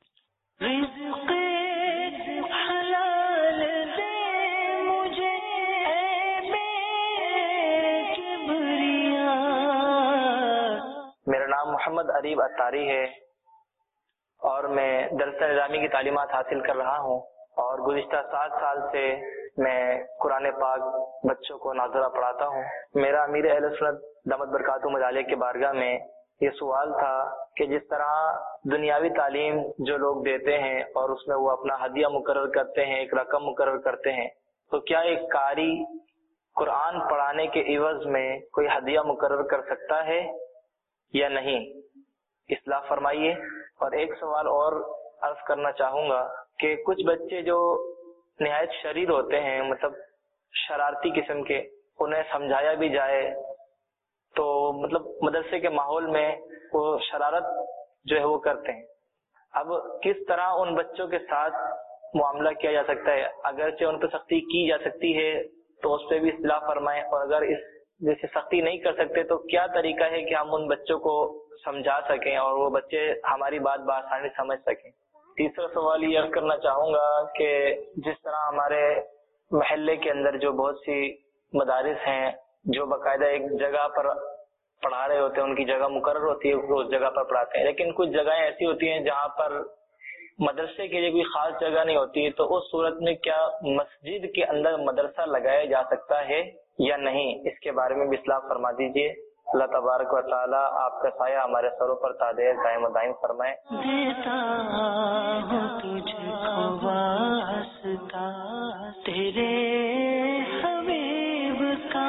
میرا نام محمد عریب اتاری ہے اور میں درس نظامی کی تعلیمات حاصل کر رہا ہوں، اور گزشتہ سات سال سے میں قرآن پاک بچوں کو ناظرہ پڑھاتا ہوں. میرا امیر اہل سنت دامت برکاتہ مجالے کے بارگاہ میں یہ سوال تھا کہ جس طرح دنیاوی تعلیم جو لوگ دیتے ہیں اور اس میں وہ اپنا ہدیہ مقرر کرتے ہیں، ایک رقم مقرر کرتے ہیں، تو کیا ایک قاری قرآن پڑھانے کے عوض میں کوئی ہدیہ مقرر کر سکتا ہے یا نہیں؟ اصلاح فرمائیے. اور ایک سوال اور عرض کرنا چاہوں گا کہ کچھ بچے جو نہایت شریر ہوتے ہیں، مطلب شرارتی قسم کے، انہیں سمجھایا بھی جائے تو مطلب مدرسے کے ماحول میں وہ شرارت جو ہے وہ کرتے ہیں. اب کس طرح ان بچوں کے ساتھ معاملہ کیا جا سکتا ہے؟ اگرچہ ان پہ سختی کی جا سکتی ہے تو اس پہ بھی اصلاح فرمائیں، اور اگر اس جیسے سختی نہیں کر سکتے تو کیا طریقہ ہے کہ ہم ان بچوں کو سمجھا سکیں اور وہ بچے ہماری بات بآسانی سمجھ سکیں. تیسرا سوال یہ عرض کرنا چاہوں گا کہ جس طرح ہمارے محلے کے اندر جو بہت سی مدارس ہیں جو باقاعدہ ایک جگہ پر پڑھا رہے ہوتے ہیں، ان کی جگہ مقرر ہوتی ہے، اس جگہ پر پڑھاتے ہیں، لیکن کچھ جگہیں ایسی ہوتی ہیں جہاں پر مدرسے کے لیے کوئی خاص جگہ نہیں ہوتی، تو اس صورت میں کیا مسجد کے اندر مدرسہ لگایا جا سکتا ہے یا نہیں؟ اس کے بارے میں بھی اصلاح فرما دیجیے. اللہ تبارک و تعالی آپ کا سایہ ہمارے سروں پر تادیر دائم و دائم فرمائے. دیتا ہوں تجھ کو واسطہ تیرے حبیب کا.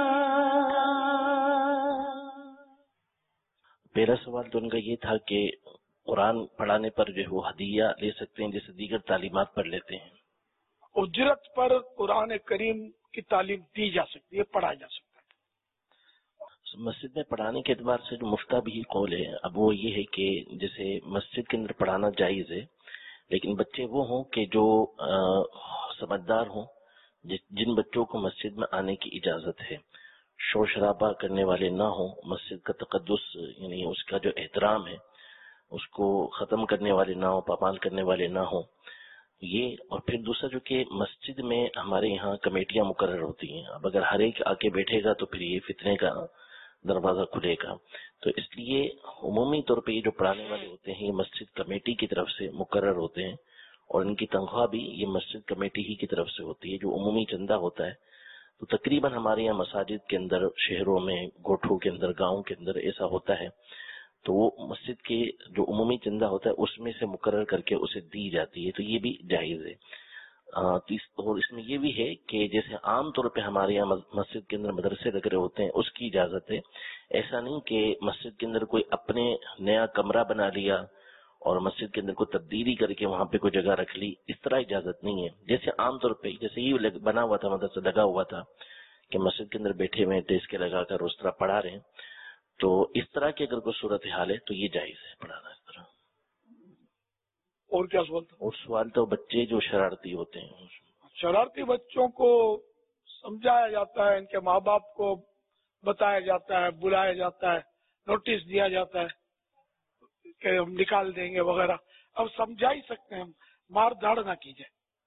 پہلا سوال تو ان کا یہ تھا کہ قرآن پڑھانے پر جو ہے وہ ہدیہ لے سکتے ہیں جیسے دیگر تعلیمات پر لیتے ہیں. اجرت پر قرآن کریم کی تعلیم دی جا سکتی ہے، پڑھا جا سکتا ہے. مسجد میں پڑھانے کے اعتبار سے جو مفتہ بھی قول ہے اب وہ یہ ہے کہ جیسے مسجد کے اندر پڑھانا جائز ہے، لیکن بچے وہ ہوں کہ جو سمجھدار ہوں، جن بچوں کو مسجد میں آنے کی اجازت ہے، شور شرابہ کرنے والے نہ ہوں، مسجد کا تقدس یعنی اس کا جو احترام ہے اس کو ختم کرنے والے نہ ہوں، پامال کرنے والے نہ ہوں یہ. اور پھر دوسرا جو کہ مسجد میں ہمارے یہاں کمیٹیاں مقرر ہوتی ہیں، اب اگر ہر ایک آ کے بیٹھے گا تو پھر یہ فتنے کا دروازہ کھلے گا، تو اس لیے عمومی طور پہ یہ جو پڑھانے والے ہوتے ہیں یہ مسجد کمیٹی کی طرف سے مقرر ہوتے ہیں، اور ان کی تنخواہ بھی یہ مسجد کمیٹی ہی کی طرف سے ہوتی ہے جو عمومی چندہ ہوتا ہے. تو تقریباً ہمارے یہاں مساجد کے اندر، شہروں میں، گوٹھوں کے اندر، گاؤں کے اندر ایسا ہوتا ہے، تو وہ مسجد کے جو عمومی چندہ ہوتا ہے اس میں سے مقرر کر کے اسے دی جاتی ہے، تو یہ بھی جائز ہے. اور اس میں یہ بھی ہے کہ جیسے عام طور پہ ہمارے یہاں مسجد کے اندر مدرسے لگ رہے ہوتے ہیں اس کی اجازت ہے. ایسا نہیں کہ مسجد کے اندر کوئی اپنے نیا کمرہ بنا لیا اور مسجد کے اندر کوئی تبدیلی کر کے وہاں پہ کوئی جگہ رکھ لی، اس طرح اجازت نہیں ہے. جیسے عام طور پہ جیسے یہ بنا ہوا تھا، مدرسہ لگا ہوا تھا کہ مسجد کے اندر بیٹھے ہوئے ڈیسک لگا کر اس طرح پڑھا رہے ہیں، تو اس طرح کی اگر کوئی صورت حال ہے تو یہ جائز ہے پڑھانا اس طرح. اور کیا سوال تھا؟ اور سوال تو بچے جو شرارتی ہوتے ہیں، شرارتی بچوں کو समझाया जाता है, इनके माँ बाप को बताया जाता है, बुलाया जाता है, नोटिस दिया जाता है कि हम निकाल देंगे वगैरह। अब समझा ही सकते हैं, मार धाड़ ना कीजिए,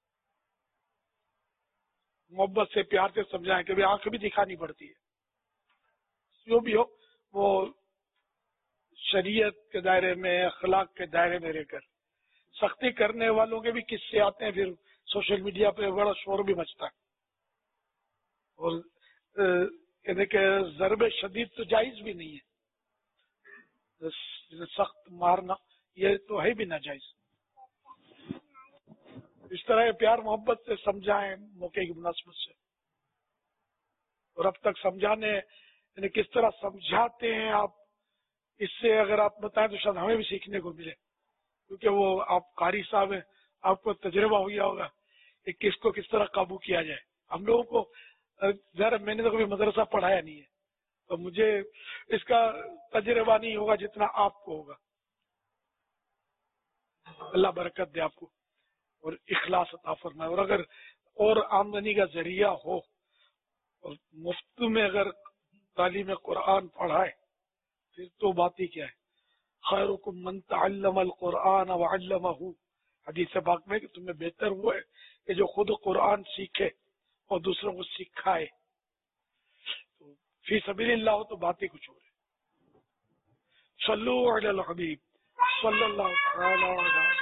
मोहब्बत से प्यार से समझाएं कि भाई आंख भी दिखानी पड़ती है, जो भी हो वो शरीयत के दायरे में, अखलाक के दायरे में रहकर। सख्ती करने वालों के भी किस्से आते हैं, फिर सोशल मीडिया पे बड़ा शोर भी मचता है। और कहते कि ज़रबे शदीद तो जायज भी नहीं है, सख्त मारना ये तो है भी ना जायज। इस तरह प्यार मोहब्बत से समझाएं मौके की मुनासिबत से। और अब तक समझाने यानी किस तरह समझाते हैं आप, इससे अगर आप बताएं तो शायद हमें भी सीखने को मिले, क्योंकि वो आप कारी साहब हैं, आपको तजुर्बा हो गया होगा कि किसको किस तरह काबू किया जाए। हम लोगों को जरा, मैंने तो कभी मदरसा पढ़ाया नहीं है, तो मुझे इसका तजुर्बा नहीं होगा जितना आपको होगा। अल्लाह बरकत दे आपको और इखलास अता फरमाए। और अगर और आमदनी का जरिया हो और मुफ्त में अगर तालीम कुरान पढ़ाए फिर तो बात ही क्या है। खैरुकुम मन तअल्लमल कुरान व अल्लमहु, हदीस पाक में कि तुम्हें बेहतर वो है कि जो खुद कुरान सीखे और दूसरों को सिखाए। तो फी सबीलिल्लाह हो तो बात ही कुछ और है। सल्लु अलल हबीब सल्लल्लाहु अलैहि वसल्लम।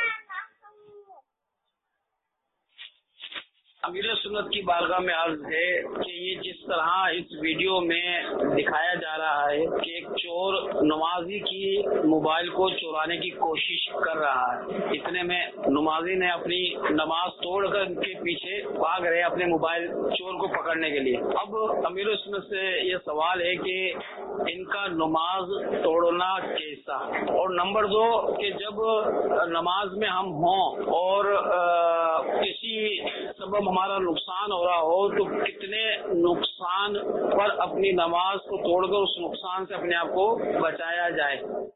अमीर सुन्नत की बारगाह में अर्ज है कि ये जिस तरह इस वीडियो में दिखाया जा रहा है कि एक चोर नमाजी की मोबाइल को चुराने की कोशिश कर रहा है, इतने में नमाजी ने अपनी नमाज तोड़कर इनके पीछे भाग रहे अपने मोबाइल चोर को पकड़ने के लिए। अब अमीर सुन्नत से ये सवाल है कि इनका नमाज तोड़ना कैसा, और नंबर दो कि जब नमाज में हम हों और आ, किसी सबब हमारा नुकसान हो रहा हो तो कितने नुकसान पर अपनी नमाज को तोड़कर उस नुकसान से अपने आप को बचाया जाए।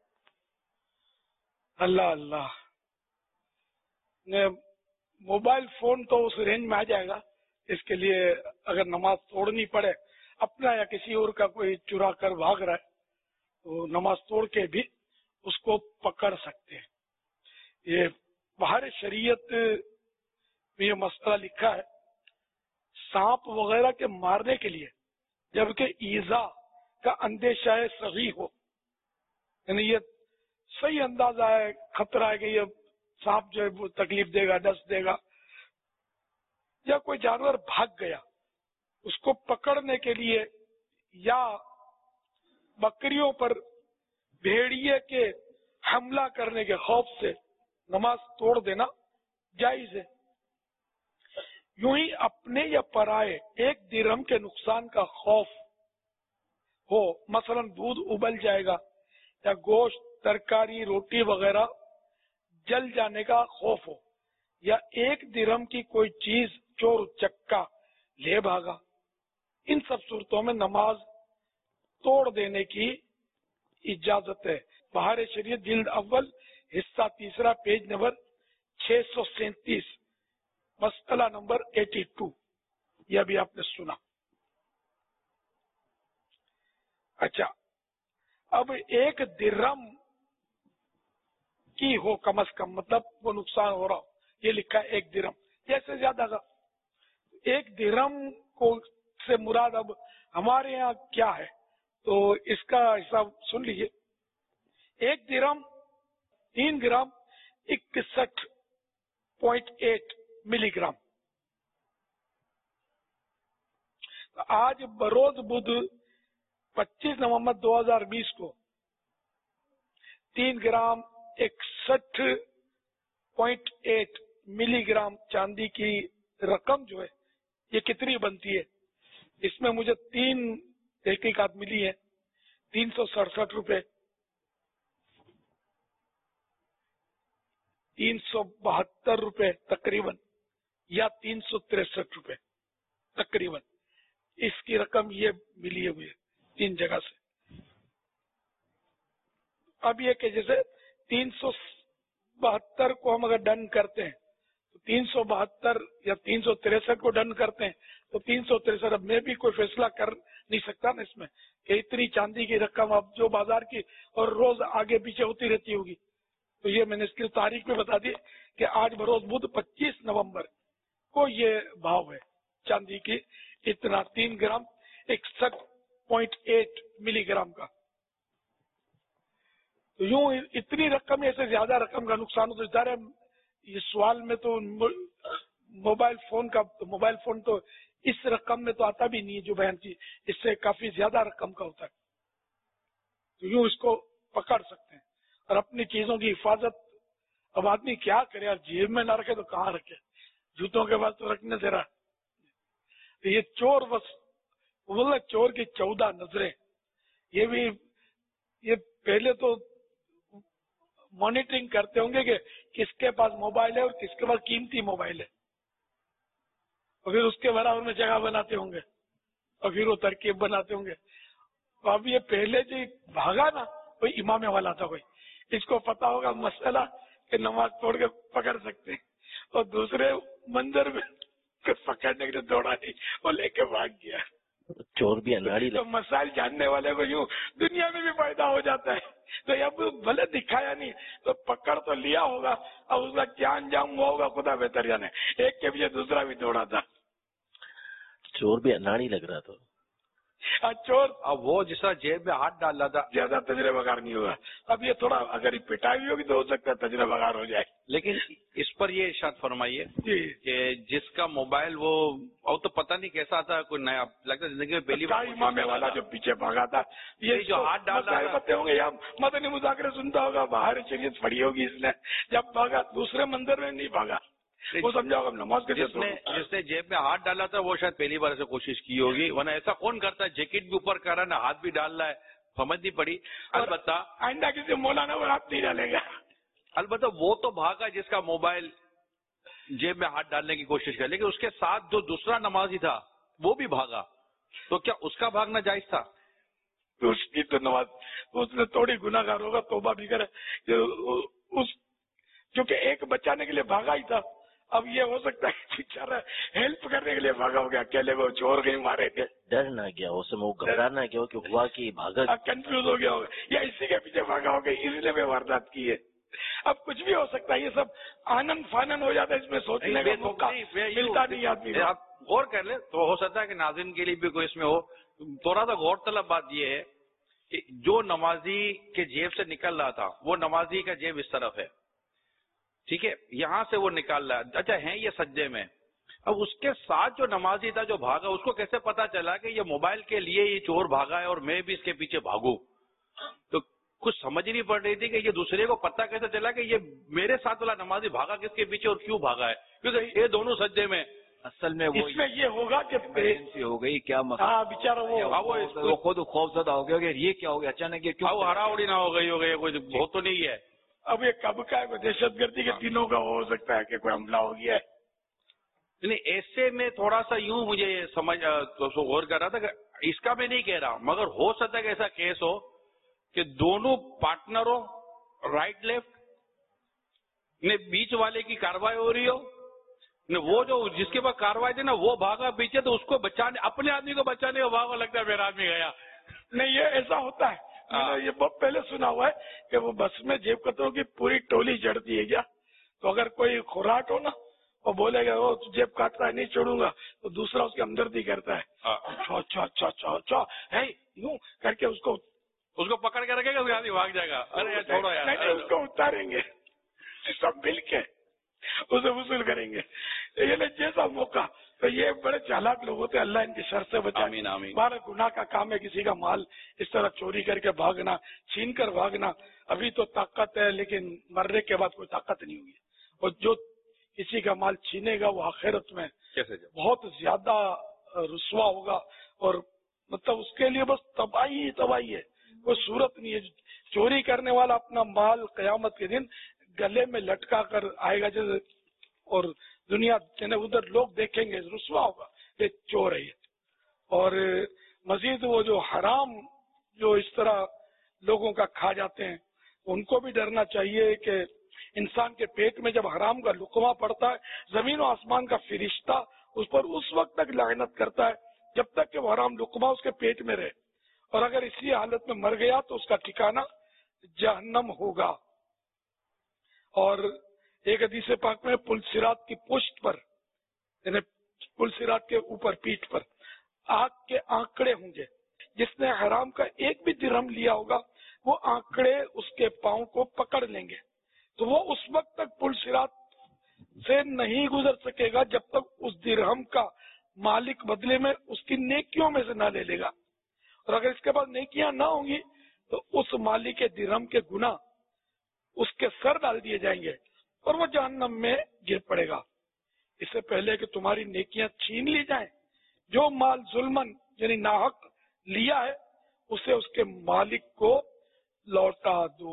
अल्लाह अल्लाह, मोबाइल फोन तो उस रेंज में आ जाएगा, इसके लिए अगर नमाज तोड़नी पड़े, अपना या किसी और का कोई चुरा कर भाग रहा है तो नमाज तोड़ के भी उसको पकड़ सकते हैं। ये बाहर शरीयत में ये मसला लिखा है सांप वगैरह के मारने के लिए, जबकि ईजा का अंदेशा है सही हो, यानी ये सही अंदाजा है, खतरा है कि ये सांप जो है वो तकलीफ देगा, डस देगा, या कोई जानवर भाग गया उसको पकड़ने के लिए, या बकरियों पर भेड़िए के हमला करने के खौफ से नमाज तोड़ देना जायज है। यूं ही अपने या पराए एक दिरहम के नुकसान का खौफ हो, मसलन दूध उबल जाएगा या गोश्त, तरकारी, रोटी वगैरह जल जाने का खौफ हो, या एक दिरहम की कोई चीज चोर चक्का ले भागा, इन सब सूरतों में नमाज तोड़ देने की इजाजत है। बहार शरीयत जिल्द अव्वल हिस्सा तीसरा पेज नंबर छह सौ सैंतीस मसला नंबर बयासी, यह भी आपने सुना। अच्छा, अब एक दिरहम की हो कम से कम, मतलब वो नुकसान हो रहा हो, ये लिखा है एक दिरहम, जैसे ज्यादा का एक दिरहम को से मुराद अब हमारे यहाँ क्या है तो इसका हिसाब सुन लीजिए। एक दिरहम तीन ग्राम इकसठ पॉइंट एट मिलीग्राम। आज बरोज बुध पच्चीस नवंबर दो हज़ार बीस को तीन ग्राम इकसठ पॉइंट आठ मिलीग्राम चांदी की रकम जो है ये कितनी बनती है, इसमें मुझे तीन तहकीकात मिली है। तीन सौ सड़सठ रुपए, तीन सौ बहत्तर रुपए तकरीबन, या तीन सौ तिरसठ रुपए तकरीबन, इसकी रकम ये मिली हुई है तीन जगह से। अब ये कि जैसे तीन सौ बहत्तर को हम अगर डन करते हैं तो تین سو بہتر یا تین سو تریسٹھ کو ڈن کرتے ہیں تو تین سو تریسٹھ اب میں بھی کوئی فیصلہ کر نہیں سکتا نا اس میں کہ اتنی چاندی کی رقم اب جو بازار کی اور روز آگے پیچھے ہوتی رہتی ہوگی. تو یہ میں نے اس کی تاریخ میں بتا دی کہ آج بروز بدھ پچیس نومبر کو یہ بھاؤ ہے چاندی کی, اتنا تین گرام اکسٹھ پوائنٹ ایٹ ملی گرام کا. تو یوں اتنی رقم ایسے زیادہ رقم کا نقصان ہو تو ہے. یہ سوال میں تو موبائل فون کا موبائل فون تو اس رقم میں تو آتا بھی نہیں ہے جو بیان کی, اس سے کافی زیادہ رقم کا ہوتا ہے. تو یوں اس کو پکڑ سکتے ہیں. اور اپنی چیزوں کی حفاظت اب آدمی کیا کرے یار, جیب میں نہ رکھے تو کہاں رکھے, جوتوں کے بعد تو رکھنے سے رہا. یہ چور بس بولنا چور کی چودہ نظریں, یہ بھی یہ پہلے تو مانیٹرنگ کرتے ہوں گے کہ کس کے پاس موبائل ہے اور کس کے پاس قیمتی موبائل ہے, اور پھر اس کے برابر میں جگہ بناتے ہوں گے اور پھر وہ ترکیب بناتے ہوں گے. تو اب یہ پہلے جو بھاگا نا کوئی امام والا تھا, کوئی اس کو پتا ہوگا مسئلہ کہ نماز توڑ کے پکڑ سکتے ہیں, اور دوسرے منظر میں پکڑنے کے لیے دوڑا نہیں, وہ لے کے بھاگ گیا. چور بھی اناڑی تو مسائل جاننے والے کو یوں دنیا میں بھی فائدہ ہو جاتا ہے. تو اب بھلے دکھایا نہیں تو پکڑ تو لیا ہوگا, اب اس کا کیا انجام ہوا ہوگا خدا بہتر جانے. ایک کے پیچھے دوسرا بھی دوڑا تھا. چور بھی اناڑی لگ رہا تھا. چور اب وہ جس طرح جیب میں ہاتھ ڈال رہا تھا, زیادہ تجربہ کار نہیں ہوگا. اب یہ تھوڑا اگر پٹائی بھی ہوگی تو ہو سکتا ہے تجربہ کار ہو جائے. لیکن اس پر یہ ارشاد فرمائیے جی کہ جس کا موبائل وہ اب تو پتہ نہیں کیسا تھا, کوئی نیا لگتا زندگی میں پہلی بار امام والا جو پیچھے بھاگا تھا, یہ جو ہاتھ ڈال رہا پتے ہوں گے یا مدنی مذاکرے سنتا ہوگا, باہر شریعت پڑی ہوگی اس نے, جب بھاگا دوسرے منظر میں نہیں بھاگا, وہ سمجھا ہوگا نماز کے جس نے جس نے جیب میں ہاتھ ڈالا تھا وہ شاید پہلی بار سے کوشش کی ہوگی, ورنہ ایسا کون کرتا ہے جیکٹ بھی اوپر کر رہا ہے, ہاتھ بھی ڈال رہا ہے, سمجھ نہیں پڑی. البتہ آئندہ کسی مولانا وہ ہاتھ نہیں ڈالے گا. البتہ وہ تو بھاگا جس کا موبائل جیب میں ہاتھ ڈالنے کی کوشش کر, لیکن اس کے ساتھ جو دوسرا نمازی تھا وہ بھی بھاگا, تو کیا اس کا بھاگنا جائز تھا؟ تو اس کی تو نماز اس نے تھوڑی گناہ گار ہوگا, توبہ بھی کرے. کیونکہ ایک بچانے کے لیے بھاگا ہی تھا, اب یہ ہو سکتا ہے بیچارہ ہیلپ کرنے کے لیے بھاگا ہو گیا, اکیلے وہ چور گئی مارے تھے, ڈر نہ گیا اس میں, وہ گھبرا نہ گیا کہ ہوا کہ بھاگا, کنفیوز ہو گیا ہوگا یا اسی کے پیچھے بھاگا ہو گیا اس لیے میں واردات کی ہے. اب کچھ بھی ہو سکتا ہے, یہ سب آنند فانند ہو جاتا ہے, اس میں سوچنے کا موقع ملتا نہیں آدمی. آپ غور کر لیں تو ہو سکتا ہے کہ ناظرین کے لیے بھی کوئی اس میں ہو. تھوڑا سا غور طلب بات یہ ہے کہ جو نمازی کے جیب سے نکل رہا تھا وہ نمازی کا جیب اس طرف ہے, ٹھیک ہے, یہاں سے وہ نکال رہا ہے, اچھا ہیں یہ سجدے میں. اب اس کے ساتھ جو نمازی تھا جو بھاگا, اس کو کیسے پتا چلا کہ یہ موبائل کے لیے یہ چور بھاگا ہے اور میں بھی اس کے پیچھے بھاگوں؟ تو کچھ سمجھ نہیں پڑ رہی تھی کہ یہ دوسرے کو پتا کیسے چلا کہ یہ میرے ساتھ والا نمازی بھاگا کس کے پیچھے اور کیوں بھاگا ہے, کیونکہ یہ دونوں سجدے میں. اصل میں وہ اس میں یہ ہوگا کہ ہو گئی کیا مسئلہ, ہاں بیچارہ وہ خود خوف زدہ ہو گیا کہ یہ کیا ہو گیا اچانک, یہ کیوں ہرا اڑی نہ ہو گئی ہو گئی, کوئی بہت تو نہیں ہے. اب یہ کب کا ہے, دہشت گردی کے دنوں کا ہو سکتا ہے کہ کوئی حملہ ہو گیا ہے. نہیں ایسے میں تھوڑا سا یوں مجھے سمجھ غور کر رہا تھا کہ اس کا میں نہیں کہہ رہا, مگر ہو سکتا ہے کہ ایسا کیس ہو کہ دونوں پارٹنروں رائٹ لیفٹ نے بیچ والے کی کاروائی ہو رہی ہو, وہ جو جس کے پاس کاروائی تھی نا وہ بھاگا پیچھے, تو اس کو بچانے اپنے آدمی کو بچانے کا بھاگا, لگتا ہے میرا آدمی گیا. نہیں یہ ایسا ہوتا ہے, میں نے یہ بہت پہلے سنا ہوا ہے کہ وہ بس میں جیب کتروں کی پوری ٹولی چڑھتی ہے کیا, تو اگر کوئی خوراک ہو نا وہ بولے گا وہ جیب کاٹتا ہے نہیں چھوڑوں گا, تو دوسرا اس کی ہمدردی کرتا ہے, اچھا اچھا اچھا اچھا اچھا ہے یوں کر کے اس کو اس کو پکڑ کے رکھے گا, اس کا آدمی بھاگ جائے گا. ارے چھوڑو یار, اس کو اتاریں گے سب مل کے اسے وصول کریں گے. یہ جیسا موقع, تو یہ بڑے چالاک لوگ ہوتے ہیں, اللہ ان کی شر سے بچائے. ہمارا گناہ کا کام ہے کسی کا مال اس طرح چوری کر کے بھاگنا, چھین کر بھاگنا. ابھی تو طاقت ہے لیکن مرنے کے بعد کوئی طاقت نہیں ہوگی, اور جو کسی کا مال چھینے گا وہ آخرت میں بہت زیادہ رسوا ہوگا, اور مطلب اس کے لیے بس تباہی ہی تباہی ہے, کوئی صورت نہیں ہے. چوری کرنے والا اپنا مال قیامت کے دن گلے میں لٹکا کر آئے گا جیسے, اور دنیا ادھر لوگ دیکھیں گے, رسوا ہوگا یہ چور ہے. اور مزید وہ جو حرام جو اس طرح لوگوں کا کھا جاتے ہیں ان کو بھی ڈرنا چاہیے کہ انسان کے پیٹ میں جب حرام کا لقمہ پڑتا ہے زمین و آسمان کا فرشتہ اس پر اس وقت تک لعنت کرتا ہے جب تک کہ وہ حرام لقمہ اس کے پیٹ میں رہے، اور اگر اسی حالت میں مر گیا تو اس کا ٹھکانہ جہنم ہوگا۔ اور ایک حدیث پاک میں پل صراط کی پشت پر، یعنی پل صراط کے اوپر پیٹھ پر آگ کے آنکڑے ہوں گے، جس نے حرام کا ایک بھی درہم لیا ہوگا وہ آنکڑے اس کے پاؤں کو پکڑ لیں گے، تو وہ اس وقت تک پل صراط سے نہیں گزر سکے گا جب تک اس درہم کا مالک بدلے میں اس کی نیکیوں میں سے نہ لے لے گا، اور اگر اس کے پاس نیکیاں نہ ہوں گی تو اس مالک کے درہم کے گناہ اس کے سر ڈال دیے جائیں گے اور وہ جہنم میں گر پڑے گا۔ اس سے پہلے کہ تمہاری نیکیاں چھین لی جائیں، جو مال ظلمن یعنی ناحق لیا ہے اسے اس کے مالک کو لوٹا دو۔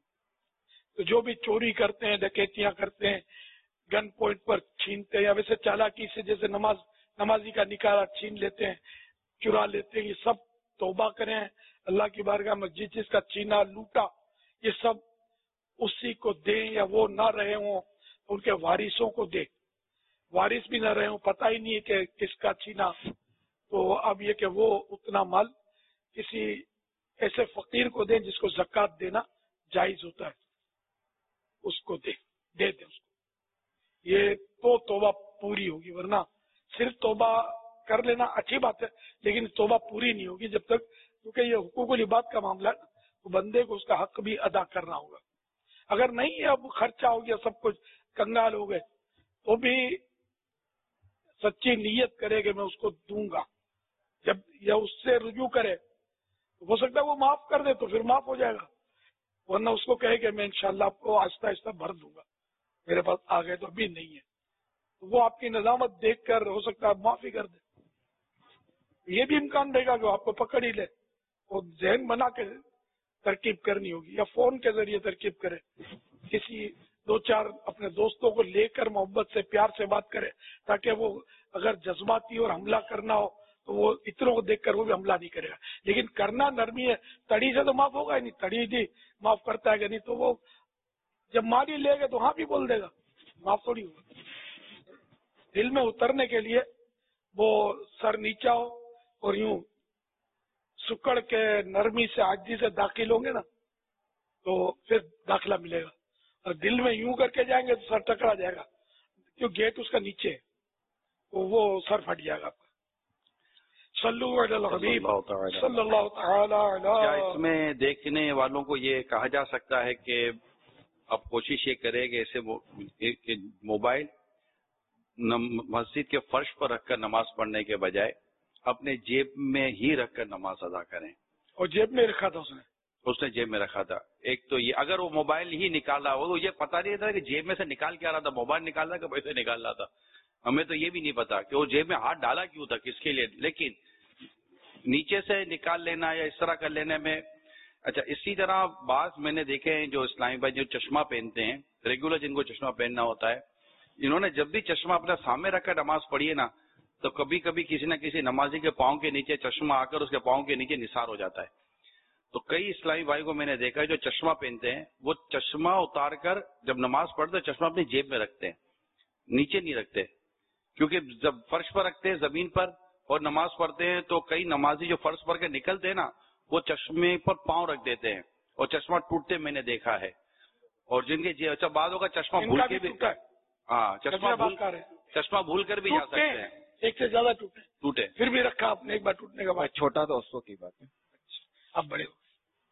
تو جو بھی چوری کرتے ہیں، ڈکیتیاں کرتے ہیں، گن پوائنٹ پر چھینتے ہیں، یا ویسے چالاکی سے جیسے نماز نمازی کا نکالا چھین لیتے ہیں، چرا لیتے ہیں، یہ سب توبہ کریں اللہ کی بارگاہ میں۔ جس چیز کا چھینا لوٹا یہ سب اسی کو دیں، یا وہ نہ رہے ہوں ان کے وارثوں کو دیں، وارث بھی نہ رہے ہوں، پتہ ہی نہیں ہے کہ کس کا چھینا، تو اب یہ کہ وہ اتنا مال کسی ایسے فقیر کو دیں جس کو زکوٰۃ دینا جائز ہوتا ہے، اس کو دے دے دیں اس کو، یہ تو توبہ پوری ہوگی۔ ورنہ صرف توبہ کر لینا اچھی بات ہے لیکن توبہ پوری نہیں ہوگی جب تک، کیونکہ یہ حقوق العباد کا معاملہ ہے، تو بندے کو اس کا حق بھی ادا کرنا ہوگا۔ اگر نہیں اب خرچہ ہو گیا، سب کچھ کنگال ہو گئے، تو بھی سچی نیت کرے کہ میں اس کو دوں گا، جب یا اس سے رجوع کرے ہو سکتا ہے وہ معاف کر دے تو پھر معاف ہو جائے گا، ورنہ اس کو کہے کہ میں انشاءاللہ آپ کو آہستہ آہستہ بھر دوں گا، میرے پاس آ گئے تو ابھی نہیں ہے، تو وہ آپ کی نظامت دیکھ کر ہو سکتا ہے معافی کر دے۔ یہ بھی امکان رہے گا کہ وہ آپ کو پکڑ ہی لے، وہ ذہن بنا کے ترکیب کرنی ہوگی، یا فون کے ذریعے ترکیب کرے، کسی دو چار اپنے دوستوں کو لے کر محبت سے پیار سے بات کرے، تاکہ وہ اگر جذباتی اور حملہ کرنا ہو تو وہ اتنوں کو دیکھ کر وہ بھی حملہ نہیں کرے گا، لیکن کرنا نرمی ہے، تڑی سے تو معاف ہوگا ہی نہیں، تڑی تھی معاف کرتا ہے کہ نہیں، تو وہ جب ماری لے گا تو ہاں بھی بول دے گا، معاف تھوڑی ہوگا۔ دل میں اترنے کے لیے وہ سر نیچا ہو اور یوں سکڑ کے نرمی سے عاجزی سے داخل ہوں گے نا تو پھر داخلہ ملے گا، اور دل میں یوں کر کے جائیں گے تو سر ٹکرا جائے گا، کیوں گیٹ اس کا نیچے ہے، تو وہ سر پھٹ جائے گا۔ صلو علی الحبیب صلی اللہ تعالی علی۔ کیا اس میں دیکھنے والوں کو یہ کہا جا سکتا ہے کہ اب کوشش یہ کرے کہ اسے موبائل مسجد کے فرش پر رکھ کر نماز پڑھنے کے بجائے اپنے جیب میں ہی رکھ کر نماز ادا کریں؟ اور جیب میں رکھا تھا اس نے اس نے جیب میں رکھا تھا۔ ایک تو یہ اگر وہ موبائل ہی نکال رہا ہو تو یہ پتا نہیں تھا کہ جیب میں سے نکال کے آ رہا تھا، موبائل نکال رہا کہ پیسے نکال رہا تھا، ہمیں تو یہ بھی نہیں پتا کہ وہ جیب میں ہاتھ ڈالا کیوں تھا، کس کے لیے، لیکن نیچے سے نکال لینا یا اس طرح کر لینے میں۔ اچھا، اسی طرح بعض میں نے دیکھے ہیں جو اسلامی بھائی جو چشمہ پہنتے ہیں، ریگولر جن کو چشمہ پہننا ہوتا ہے، انہوں نے جب بھی چشمہ اپنے سامنے رکھ کر نماز پڑھی ہے نا تو کبھی کبھی کسی نہ کسی نمازی کے پاؤں کے نیچے چشمہ آ کر اس کے پاؤں کے نیچے نثار ہو جاتا ہے۔ تو کئی اسلامی بھائی کو میں نے دیکھا ہے جو چشمہ پہنتے ہیں وہ چشمہ اتار کر جب نماز پڑھتے چشمہ اپنی جیب میں رکھتے ہیں، نیچے نہیں رکھتے، کیونکہ جب فرش پر رکھتے ہیں زمین پر اور نماز پڑھتے ہیں تو کئی نمازی جو فرش پر کے نکلتے ہیں نا وہ چشمے پر پاؤں رکھ دیتے ہیں اور چشمہ ٹوٹتے میں نے دیکھا ہے، اور جن کے اچھا بعد ہوگا چشمہ بھول کے بھی، ہاں چشمہ بھول چشمہ بھول کر بھی جا سکتے ہیں، ایک سے زیادہ ٹوٹے ٹوٹے پھر بھی رکھا آپ نے ایک بار ٹوٹنے کا بعد، چھوٹا دوستوں کی بات ہے، اب بڑے ہو۔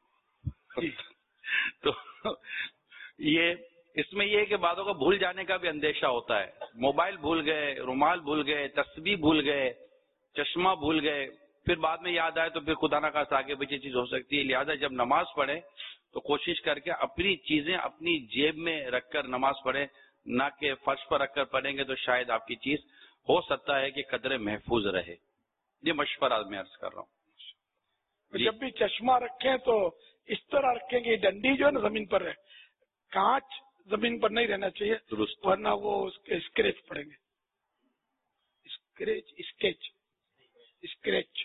تو یہ اس میں یہ ہے کہ بعدوں کا بھول جانے کا بھی اندیشہ ہوتا ہے، موبائل بھول گئے، رومال بھول گئے، تسبیح بھول گئے، چشمہ بھول گئے، پھر بعد میں یاد آئے تو پھر خدا نہ خواستہ آگے پیچھے چیز ہو سکتی ہے، لہٰذا جب نماز پڑھیں تو کوشش کر کے اپنی چیزیں اپنی جیب میں رکھ کر نماز پڑھیں، نہ کہ فرش پر رکھ کر پڑھیں گے تو شاید آپ کی چیز ہو سکتا ہے کہ قدرے محفوظ رہے۔ یہ مشورہ میں عرض کر رہا ہوں۔ جب بھی چشمہ رکھیں تو اس طرح رکھیں کہ ڈنڈی جو ہے نا زمین پر رہے، کانچ زمین پر نہیں رہنا چاہیے، درست، ورنہ وہ اس کے اسکریچ پڑیں گے، اسکریچ اسکیچ اسکریچ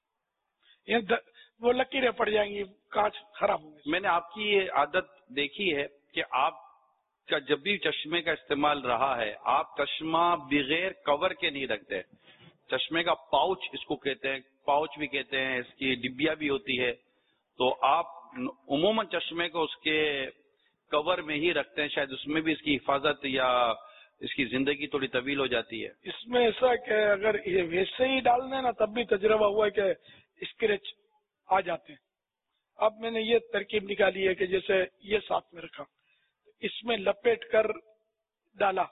وہ لکیریں پڑ جائیں گی، کانچ خراب ہوں گے۔ میں نے آپ کی یہ عادت دیکھی ہے کہ آپ کا جب بھی چشمے کا استعمال رہا ہے آپ چشمہ بغیر کور کے نہیں رکھتے. چشمے کا پاؤچ اس کو کہتے ہیں, پاؤچ بھی کہتے ہیں, اس کی ڈبیا بھی ہوتی ہے. تو آپ عموماً چشمے کو اس کے کور میں ہی رکھتے ہیں, شاید اس میں بھی اس کی حفاظت یا اس کی زندگی تھوڑی طویل ہو جاتی ہے. اس میں ایسا کہ اگر یہ ویسے ہی ڈالنا نا تب بھی تجربہ ہوا ہے کہ اسکریچ آ جاتے ہیں. اب میں نے یہ ترکیب نکالی ہے کہ جیسے یہ ساتھ میں رکھا, اس میں لپیٹ کر ڈالا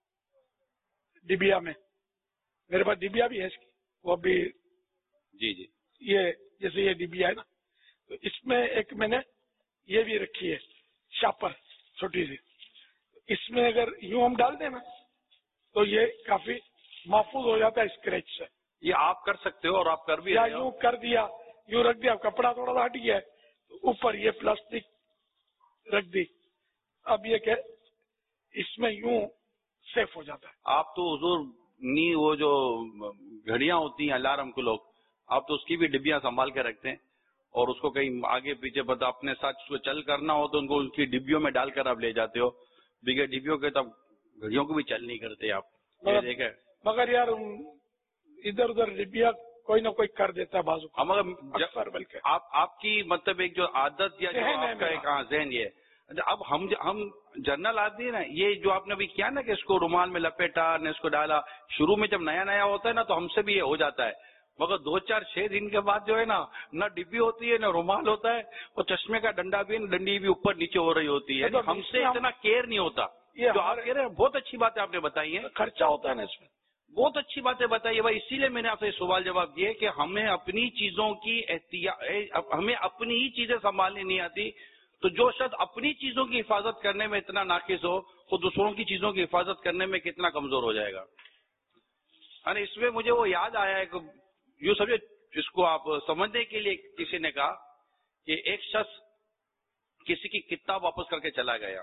ڈبیا میں, میرے پاس ڈبیا بھی ہے اس کی, وہ بھی جی جی یہ جیسے یہ ڈبیا ہے نا, تو اس میں ایک میں نے یہ بھی رکھی ہے شاپر چھوٹی سی. اس میں اگر یوں ہم ڈال دیں نا تو یہ کافی محفوظ ہو جاتا ہے اسکریچ سے. یہ آپ کر سکتے ہو اور آپ کر بھی یا یوں کر دیا, یوں رکھ دیا, کپڑا تھوڑا سا ہٹ گیا ہے تو اوپر یہ پلاسٹک رکھ دی. اب یہ کہ اس میں یوں سیف ہو جاتا ہے. آپ تو حضور نی وہ جو گھڑیاں ہوتی ہیں الارم کو لوگ, آپ تو اس کی بھی ڈبیاں سنبھال کے رکھتے ہیں اور اس کو کہیں آگے پیچھے بتا اپنے ساتھ اس کو چل کرنا ہو تو ان کو ان کی ڈبیوں میں ڈال کر آپ لے جاتے ہو. بغیر ڈبیوں کے تب گھڑیوں کو بھی چل نہیں کرتے آپ. مگر, مگر یار ادھر ادھر ڈبیا کوئی نہ کوئی کر دیتا ہے بازو. مگر بلکہ آپ آپ کی مطلب ایک جو عادت یا جو آپ کا ایک ذہن یہ اب ہم ہم جنرل آدمی نا, یہ جو آپ نے ابھی کیا نا کہ اس کو رومال میں لپیٹا نے اس کو ڈالا, شروع میں جب نیا نیا ہوتا ہے نا تو ہم سے بھی یہ ہو جاتا ہے. مگر دو چار چھ دن کے بعد جو ہے نا نہ ڈبی ہوتی ہے نہ رومال ہوتا ہے, اور چشمے کا ڈنڈا بھی ڈنڈی بھی اوپر نیچے ہو رہی ہوتی ہے. ہم سے اتنا کیئر نہیں ہوتا. جو آپ کہہ رہے ہیں بہت اچھی باتیں آپ نے بتائی ہیں. خرچہ ہوتا ہے نا اس میں, بہت اچھی باتیں بتائی ہے بھائی. اسی لیے میں نے آپ سے سوال جواب دیے کہ ہمیں اپنی چیزوں کی احتیاط, ہمیں اپنی ہی چیزیں سنبھالنے نہیں آتی. تو جو شخص اپنی چیزوں کی حفاظت کرنے میں اتنا ناقص ہو وہ دوسروں کی چیزوں کی حفاظت کرنے میں کتنا کمزور ہو جائے گا. یعنی اس میں مجھے وہ یاد آیا ہے کہ یوں سمجھے, جس کو آپ سمجھنے کے لیے کسی نے کہا کہ ایک شخص کسی کی کتاب واپس کر کے چلا گیا,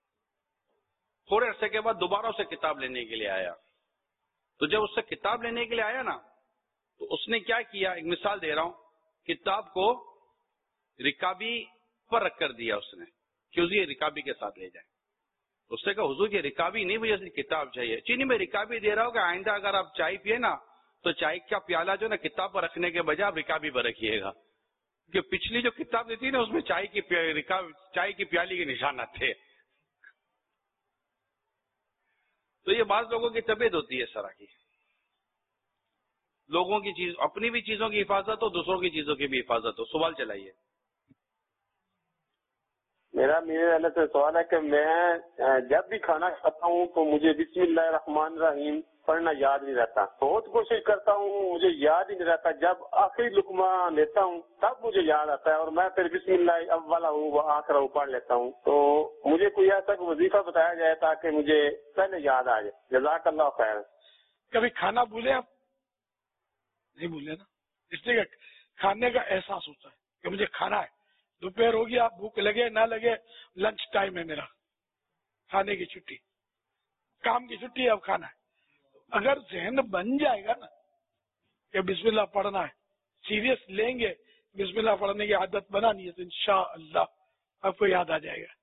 تھوڑے عرصے کے بعد دوبارہ اسے کتاب لینے کے لیے آیا. تو جب اس سے کتاب لینے کے لیے آیا نا تو اس نے کیا کیا, ایک مثال دے رہا ہوں, کتاب کو رکابی پر رکھ کر دیا اس نے کہ یہ رکابی کے ساتھ لے جائیں. اس نے کہا حضور یہ رکابی نہیں, مجھے کتاب چاہیے. چینی میں رکابی دے رہا ہوں کہ آئندہ اگر آپ چائے پیے نا تو چائے کا پیالہ جو نا کتاب پر رکھنے کے بجائے آپ رکابی پر رکھیے گا, کہ پچھلی جو کتاب دیتی نا اس میں چائے کی چائے کی پیالی کے نشانات تھے. تو یہ بعض لوگوں کی طبیعت ہوتی ہے اس طرح کی, لوگوں کی چیز اپنی بھی چیزوں کی حفاظت ہو دوسروں کی چیزوں کی بھی حفاظت ہو. سوال چلائیے. میرا میرے اللہ سے سوال ہے کہ میں جب بھی کھانا کھاتا ہوں تو مجھے بسم اللہ الرحمن الرحیم پڑھنا یاد نہیں رہتا. بہت کوشش کرتا ہوں, مجھے یاد ہی نہیں رہتا. جب آخری لقمہ لیتا ہوں تب مجھے یاد آتا ہے اور میں پھر بسم اللہ اولا ہوں وہ آخر ہوں پڑھ لیتا ہوں. تو مجھے کوئی ایسا وظیفہ بتایا جائے تاکہ مجھے پہلے یاد آ جائے. جزاک اللہ خیر. کبھی کھانا بھولے آپ؟ نہیں بھولے نا, اس لیے کھانے کا احساس ہوتا ہے کہ مجھے کھانا ہے. دوپہر ہو گیا, بھوک لگے نہ لگے, لنچ ٹائم ہے میرا, کھانے کی چھٹی, کام کی چھٹی ہے, اب کھانا ہے. اگر ذہن بن جائے گا نا کہ بسم اللہ پڑھنا ہے, سیریس لیں گے, بسم اللہ پڑھنے کی عادت بنانی ہے تو انشاءاللہ آپ کو یاد آ جائے گا.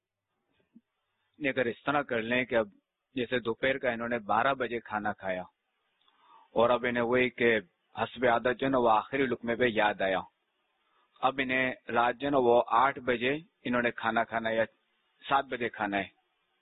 اگر اس طرح کر لیں کہ اب جیسے دوپہر کا انہوں نے بارہ بجے کھانا کھایا اور اب انہیں وہی کہ حسب عادت جو ہے نا وہ آخری لقمے پہ یاد آیا, اب انہیں رات جو ہے نا وہ آٹھ بجے انہوں نے کھانا کھانا یا سات بجے کھانا ہے,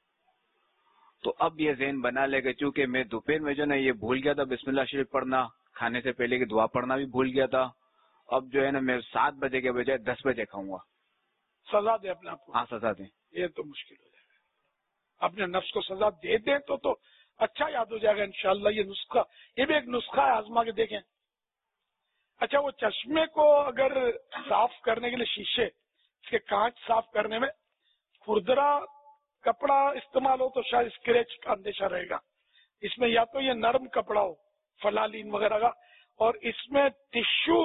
تو اب یہ ذہن بنا لے گا چونکہ میں دوپہر میں جو نا یہ بھول گیا تھا بسم اللہ شریف پڑھنا, کھانے سے پہلے کی دعا پڑھنا بھی بھول گیا تھا, اب جو ہے نا میں سات بجے کے بجائے دس بجے کھاؤں گا. سزا دے اپنے آپ کو. ہاں سزا دیں. یہ تو مشکل ہو جائے گا. اپنے نفس کو سزا دے دیں تو تو اچھا یاد ہو جائے گا انشاءاللہ. یہ نسخہ, یہ بھی ایک نسخہ ہے, آزما کے دیکھیں. اچھا وہ چشمے کو اگر صاف کرنے کے لیے شیشے اس کے کانچ صاف کرنے میں کھردرا کپڑا استعمال ہو تو شاید اسکریچ کا اندیشہ رہے گا. اس میں یا تو یہ نرم کپڑا ہو فلالین وغیرہ کا, اور اس میں ٹشو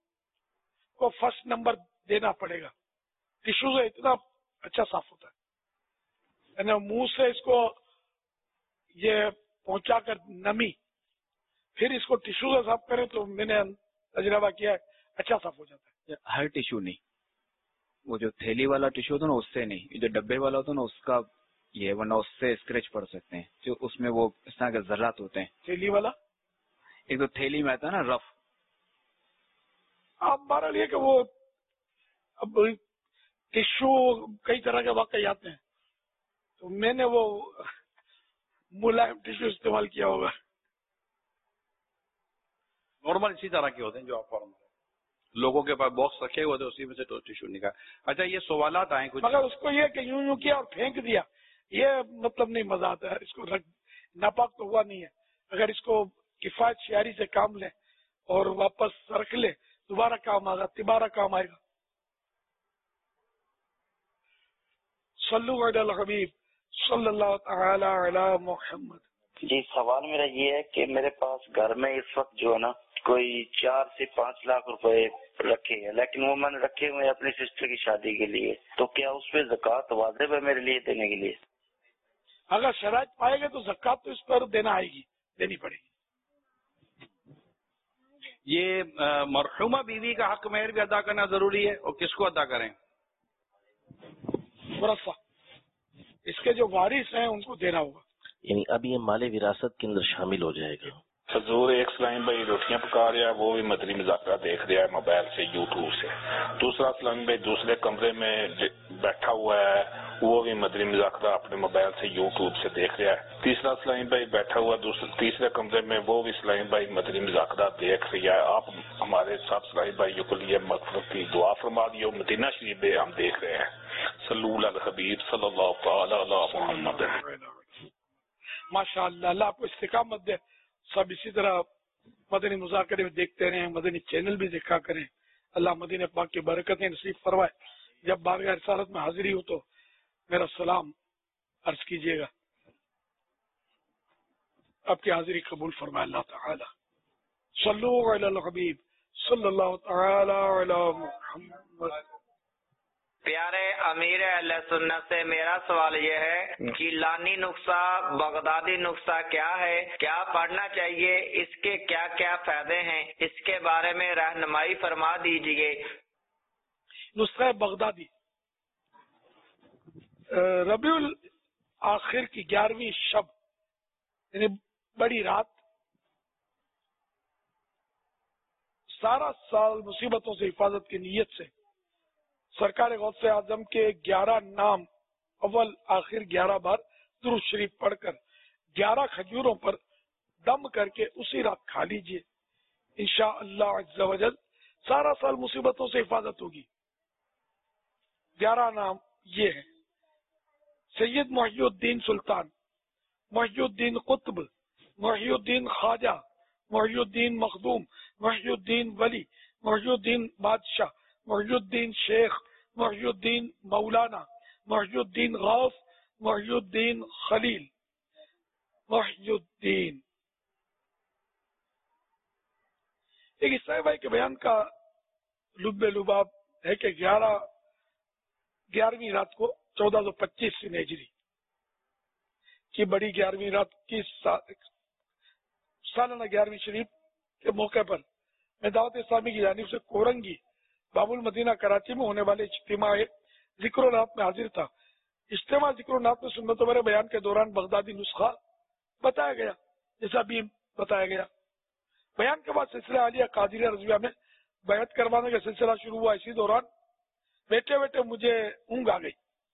کو فرسٹ نمبر دینا پڑے گا. ٹشو سے اتنا اچھا صاف ہوتا ہے, یعنی منہ سے اس کو یہ پہنچا کر نمی پھر اس کو ٹشو سے صاف کریں تو میں نے تجربہ کیا ہے اچھا صاف ہو جاتا ہے. ہر ٹشو نہیں, وہ جو تھیلی والا ٹشو ہوتا نا اس سے نہیں, جو ڈبے والا ہوتا نا اس کا یہ ورنہ اس سے اسکریچ پڑ سکتے ہیں، جو اس میں وہ اس طرح کے ذرات ہوتے ہیں. تھیلی والا ایک تو تھیلی میں آتا ہے نا رف. اب بارہ لیے کہ وہ اب ٹشو کئی طرح کے واقعی آتے ہیں، تو میں نے وہ ملائم ٹشو استعمال کیا ہوگا. نارمل اسی طرح کے ہوتے ہیں جو آپ فارم لوگوں کے پاس باکس رکھے ہوئے تھے، اسی میں سے ٹشو نکال. اچھا یہ سوالات آئے کچھ، مگر اس کو یہ کہ یوں یوں کیا اور پھینک دیا، یہ مطلب نہیں مزہ آتا ہے. اس کو رکھ ناپاک تو ہوا نہیں ہے. اگر اس کو کفایت شعاری سے کام لیں اور واپس رکھ لیں، دوبارہ کام آئے گا، تبارہ کام آئے گا. صلو علی الحبیب صلی اللہ تعالی علی محمد. جی سوال میرا یہ ہے کہ میرے پاس گھر میں اس وقت جو ہے نا کوئی چار سے پانچ لاکھ روپے رکھے ہیں، لیکن وہ میں نے رکھے ہوئے اپنی سسٹر کی شادی کے لیے، تو کیا اس پہ زکوٰۃ واجب ہے میرے لیے دینے کے لیے؟ اگر شرائط پائے گا تو زکوٰۃ تو اس پر دینا آئے گی، دینی پڑے گی. یہ مرحومہ بیوی کا حق مہر بھی ادا کرنا ضروری ہے، اور کس کو ادا کریں؟ ورثہ، اس کے جو وارث ہیں ان کو دینا ہوگا. یعنی اب یہ مال وراثت کے اندر شامل ہو جائے گا. حضور ایک سلائم بھائی روٹیاں پکا رہا ہے، وہ بھی مدنی مذاکرہ دیکھ رہا ہے موبائل سے، یوٹیوب سے. دوسرا سلائم بھائی دوسرے کمرے میں بیٹھا ہوا ہے، وہ بھی مدنی مذاکرہ اپنے موبائل سے یوٹیوب سے دیکھ رہا ہے. تیسرا سلائم بھائی بیٹھا ہوا دوسرے تیسرے کمرے میں، وہ بھی سلائم بھائی مدنی مذاکرہ دیکھ رہا ہے. آپ ہمارے سب سلائم بھائیوں کے لیے مغفرت کی دعا فرما دیو. مدینہ شریف میں ہم دیکھ رہے ہیں. صلو علی الحبیب صلی اللہ تعالی علی محمد. ماشاء اللہ، اللہ آپ کو استقامت دے. سب اسی طرح مدنی مذاکرے میں دیکھتے رہیں، مدنی چینل بھی دیکھا کریں. اللہ مدینہ پاک کی برکتیں نصیب فرمائے. جب بارگاہ رسالت میں حاضری ہو تو میرا سلام عرض کیجیے گا. آپ کی حاضری قبول فرمائے اللہ تعالی. صلو علی الحبیب صلی اللہ تعالی علی محمد. پیارے امیر اہل سنت سے میرا سوال یہ ہے کہ لانی نسخہ بغدادی نسخہ کیا ہے، کیا پڑھنا چاہیے، اس کے کیا کیا فائدے ہیں، اس کے بارے میں رہنمائی فرما دیجیے. نسخہ بغدادی ربیع الآخر کی گیارہویں شب یعنی بڑی رات، سارا سال مصیبتوں سے حفاظت کی نیت سے سرکار غوث اعظم کے گیارہ نام اول آخر گیارہ بار درود شریف پڑھ کر گیارہ کھجوروں پر دم کر کے اسی رات کھا لیجئے. انشاءاللہ عز و جل سارا سال مصیبتوں سے حفاظت ہوگی. گیارہ نام یہ ہیں: سید محی الدین سلطان، محی الدین قطب، محی الدین خواجہ، محی الدین مخدوم، محی الدین ولی، محی الدین بادشاہ، محی الدین شیخ، محی الدین مولانا، محی الدین غوث، محی الدین خلیل، محی الدین. ایک عیسائی بھائی کے بیان کا لب لباب ہے کہ گیارہ گیارہویں رات کو چودہ سو پچیس سے ہجری کی بڑی گیارہویں رات کی سالانہ گیارہویں شریف کے موقع پر میں دعوت اسلامی کی جانب سے کورنگی باب المدینہ کراچی میں ہونے والے اجتماع ذکر و نعت میں حاضر تھا. اجتماع ذکر و نعت میں سنت و بیان کے دوران بغدادی نسخہ بتایا گیا جیسا بھی بتایا گیا. بیان کے بعد سلسلہ عالیہ قادریہ رضویہ میں بیعت کروانے کا سلسلہ شروع ہوا. اسی دوران بیٹھے بیٹھے مجھے اونگ آ گئی.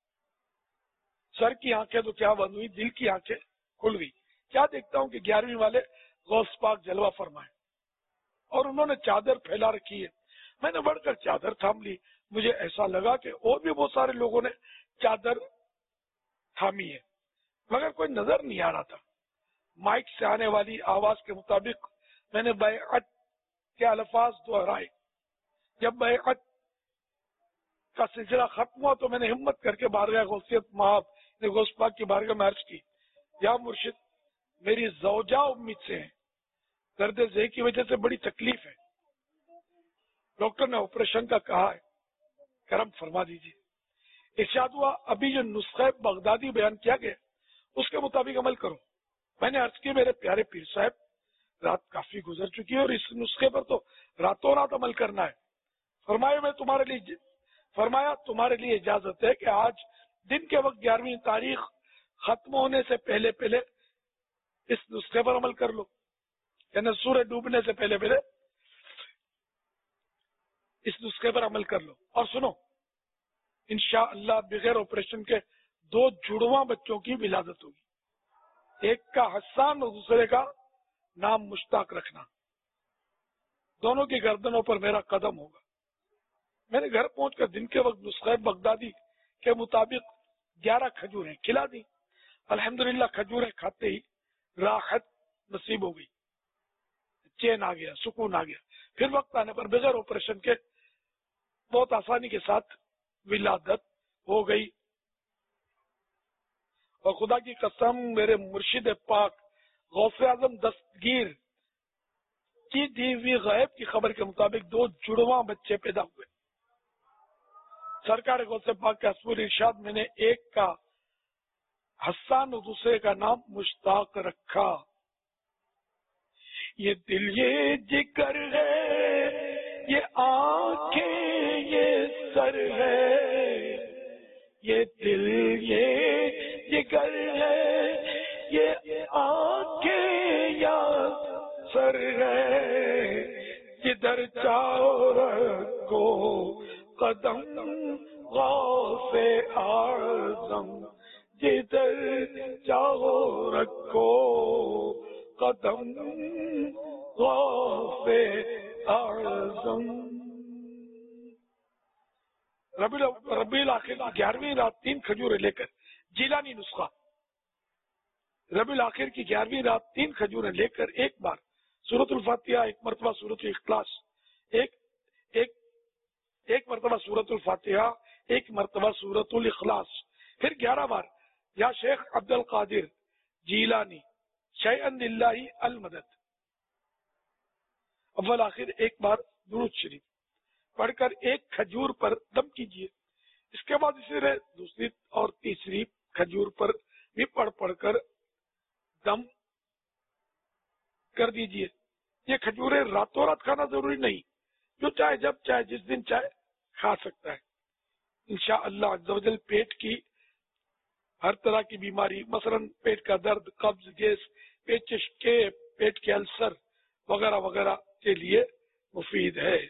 سر کی آنکھیں تو کیا بند ہوئی، دل کی آنکھیں کھل گئی. کیا دیکھتا ہوں کہ گیارہویں والے غوث پاک جلوہ فرمائے اور انہوں نے چادر پھیلا رکھی ہے. میں نے بڑھ کر چادر تھام لی. مجھے ایسا لگا کہ اور بھی بہت سارے لوگوں نے چادر تھامی ہے مگر کوئی نظر نہیں آ رہا تھا. مائک سے آنے والی آواز کے مطابق میں نے بیعت کے الفاظ دہرائے. جب بیعت کا سلسلہ ختم ہوا تو میں نے ہمت کر کے بارگاہ غوثیت مآب نے غوث پاک کی بارگاہ میں عرض کی، یا مرشد میری زوجہ امید سے ہے، درد ذہن کی وجہ سے بڑی تکلیف ہے. ڈاکٹر نے آپریشن کا کہا ہے، کرم فرما دیجیے. ارشاد ہوا ابھی جو نسخہ بغدادی بیان کیا گیا اس کے مطابق عمل کرو. میں نے عرض کی میرے پیارے پیر صاحب رات کافی گزر چکی ہے اور اس نسخے پر تو راتوں رات عمل کرنا ہے. فرمایا میں تمہارے لیے فرمایا تمہارے لیے اجازت ہے کہ آج دن کے وقت گیارہویں تاریخ ختم ہونے سے پہلے پہلے اس نسخے پر عمل کر لو، یعنی سورج ڈوبنے سے پہلے پہلے اس نسخے پر عمل کر لو. اور سنو، انشاءاللہ بغیر آپریشن کے دو جڑواں بچوں کی ولادت ہوگی، ایک کا حسان اور دوسرے کا نام مشتاق رکھنا. دونوں کی گردنوں پر میرا قدم ہوگا. میں نے گھر پہنچ کر دن کے وقت نسخہ بغدادی کے مطابق گیارہ کھجوریں کھلا دی. الحمدللہ کھجوریں کھاتے ہی راحت نصیب ہو گئی، چین آ گیا، سکون آ گیا. پھر وقت آنے پر بغیر آپریشن کے بہت آسانی کے ساتھ ولادت ہو گئی. اور خدا کی قسم میرے مرشد پاک غوث اعظم دستگیر کی دی ہوئی غیب کی خبر کے مطابق دو جڑواں بچے پیدا ہوئے. سرکار غوث پاک کے حسب ارشاد میں نے ایک کا حسان اور دوسرے کا نام مشتاق رکھا. یہ دل یہ جگر ہے، یہ آنکھیں یہ سر ہے، یہ دل یہ جگر ہے، یہ آنکھیں یا سر ہے، جدھر چاہو رکھو قدم غوث اعظم، جدھر چاہو رکھو قدم غوث اعظم. ربیع الاخر کی گیارہویں رات تین کھجوریں لے کر جیلانی نسخہ. ربیع الاخر کی گیارہویں رات تین کھجوریں لے کر ایک بار سورۃ الفاتحہ، ایک مرتبہ سورۃ الاخلاص، ایک ایک ایک مرتبہ سورۃ الفاتحہ، ایک مرتبہ سورۃ الاخلاص، پھر گیارہ بار یا شیخ عبد القادر جیلانی شیئا للہ المدد. اول آخر ایک بار درود شریف پڑھ کر ایک کھجور پر دم کیجیے. اس کے بعد اسی طرح دوسری اور تیسری کھجور پر بھی پڑھ پڑھ کر دم کر دیجیے. یہ کھجوریں راتوں رات کھانا ضروری نہیں، جو چاہے جب چاہے جس دن چاہے کھا سکتا ہے. انشاءاللہ عز و جل پیٹ کی ہر طرح کی بیماری، مثلا پیٹ کا درد، قبض، گیس، پیچش کے پیٹ کے السر وغیرہ وغیرہ کے لیے مفید ہے.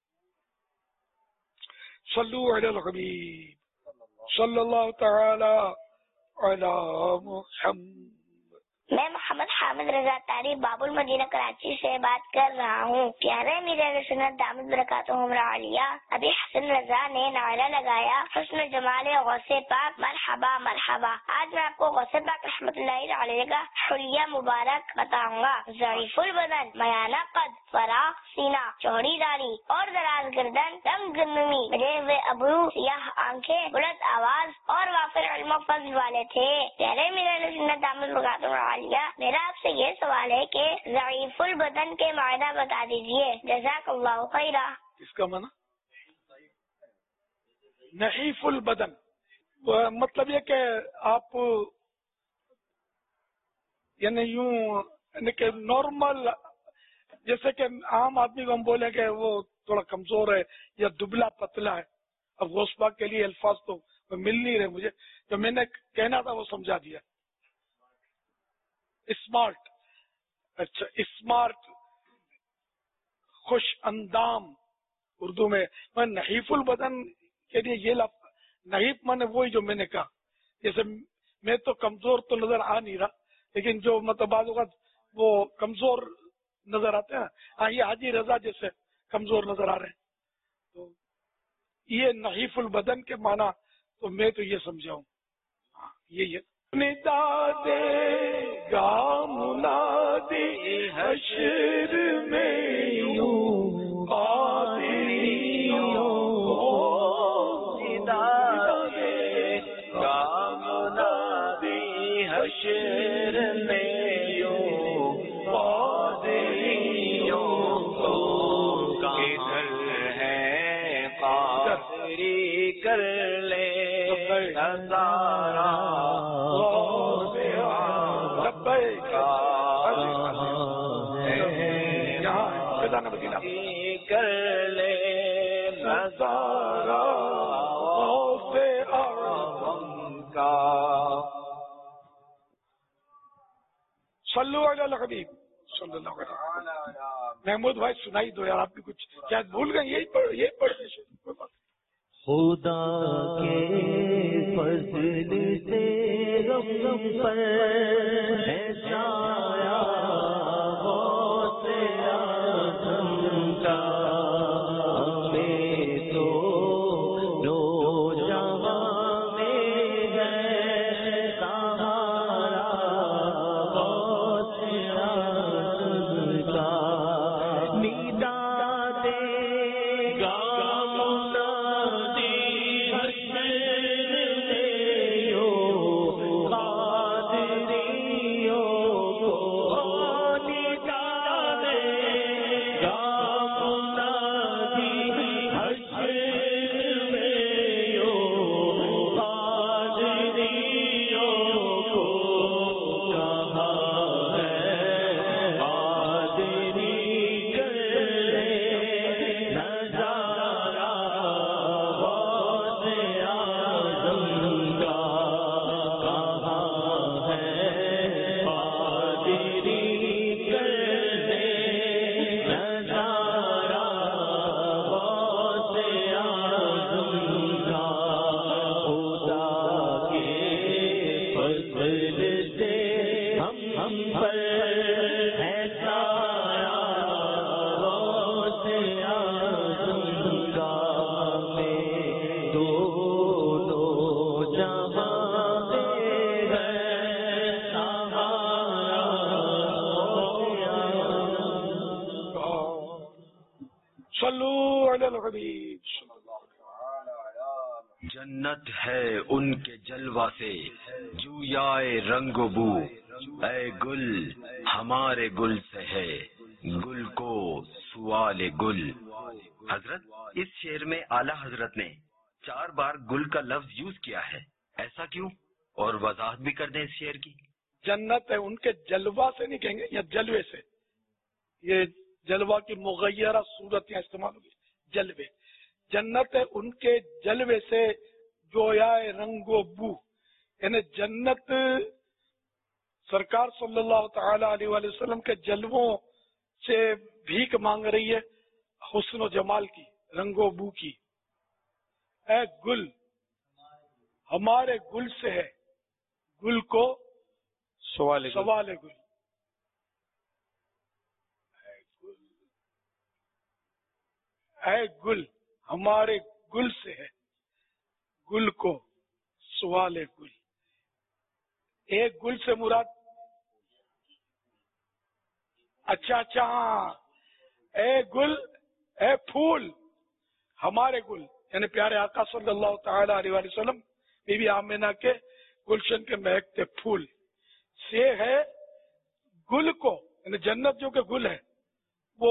صلو علی الحبیب صلی اللہ تعالی علی محمد. میں محمد حامد رضا طاری باب المدینہ کراچی سے بات کر رہا ہوں. پیارے امیر اہل سنت دامت برکاتہم عالیہ ابھی حسن رضا نے نعرہ لگایا، حسن جمال غوث پاک مرحبا مرحبا. آج میں آپ کو غوث پاک رحمۃ اللہ علیہ کا حلیہ مبارک بتاؤں گا. ضعیف البدن، میانہ قد، فراخ سینہ، چوڑی داڑھی اور دراز گردن، رنگ گندمی، بجے ہوئے ابرو، سیاہ آنکھیں، بلند آواز اور وافر علم و فضل والے تھے. پیارے امیر اہل سنت دامت برکاتہم، میرا آپ سے یہ سوال ہے کہ ضعیف البدن کے معنی بتا دیجیے. جزاک اللہ خیرہ. اس کا معنی نحیف البدن مطلب یہ کہ آپ یعنی یوں یعنی کہ نارمل، جیسے کہ عام آدمی کو ہم بولے کہ وہ تھوڑا کمزور ہے یا دبلا پتلا ہے. اب غوث پاک کے لیے الفاظ تو مل نہیں رہے مجھے، جو میں نے کہنا تھا وہ سمجھا دیا. اسمارٹ، اچھا اسمارٹ، خوش اندام اردو میں. میں نحیف البدن کے لیے یہ لفظ نحیف مانے وہی جو میں نے کہا. جیسے میں تو کمزور تو نظر آ نہیں رہا، لیکن جو مطلب بعض اوقات وہ کمزور نظر آتے ہیں. ہاں یہ حاجی رضا جیسے کمزور نظر آ رہے ہیں. تو یہ نحیف البدن کے معنی تو میں تو یہ سمجھا ہوں. ہاں یہ یہ دے گا منادی حشر میں یوں قادریوں دے گا منادی حشر میں یوں قادریوں کدھر ہے قادری کر لے نظارہ کر لے نظارہ غوث اعظم کا. الحبیب صلی اللہ علیہ وسلم. محمود بھائی سنائی دو یار, آپ بھی کچھ کیا بھول گئے؟ یہی پڑھ یہی پڑھ کوئی بات. خدا کے فضل سے غم پر ہے سایہ غوث اعظم کا, ہمیں تو دو جہاں میں ہے سہارا غوث اعظم کا. ندا دے گا جنت ہے ان کے جلوہ سے جویائے رنگ و بو, اے گل ہمارے گل سے ہے گل کو سوال گل. حضرت اس شعر میں اعلیٰ حضرت نے چار بار گل کا لفظ یوز کیا ہے, ایسا کیوں؟ اور وضاحت بھی کر دیں اس شعر کی. جنت ہے ان کے جلوہ سے نہیں کہیں گے یا جلوے سے, یہ جلوہ کی مغیرہ صورت یہاں استعمال ہوگی. جلوے, جنت ہے ان کے جلوے سے جویائے رنگ و بو, یعنی جنت سرکار صلی اللہ تعالی علیہ وآلہ وسلم کے جلووں سے بھیک مانگ رہی ہے, حسن و جمال کی, رنگ و بو کی. اے گل ہمارے گل سے ہے گل کو سوال سوال گل. اے گل ہمارے گل سے ہے گل کو سوال گل. ایک گل سے مراد, اچھا اچھا ہاں, اے گل اے پھول ہمارے گل, یعنی پیارے آقا صلی اللہ تعالی علیہ وآلہ وسلم بی بی آمینہ کے گلشن کے مہکتے پھول سے ہے گل کو, یعنی جنت جو کہ گل ہے وہ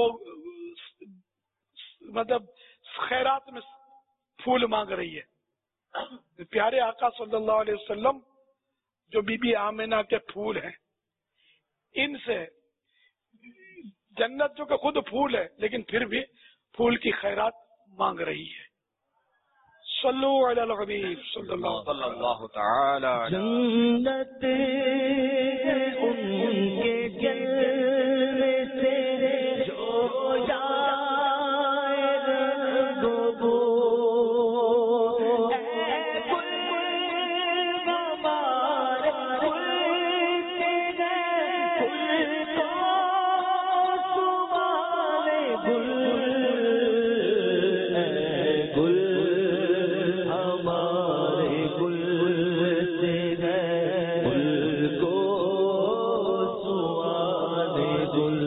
مطلب خیرات میں پھول مانگ رہی ہے. پیارے آقا صلی اللہ علیہ وسلم جو بی بی آمینہ کے پھول ہیں, ان سے جنت جو کہ خود پھول ہے لیکن پھر بھی پھول کی خیرات مانگ رہی ہے. صلو علی الحبیب صلی اللہ تعالی. جنت ان کے جلوے سے جو جائے رنگ و بو, اے گل ہمارے گل سے ہے گل کو سوال گل, اے گل ہمارے گل سے ہے گل کو سوال گل.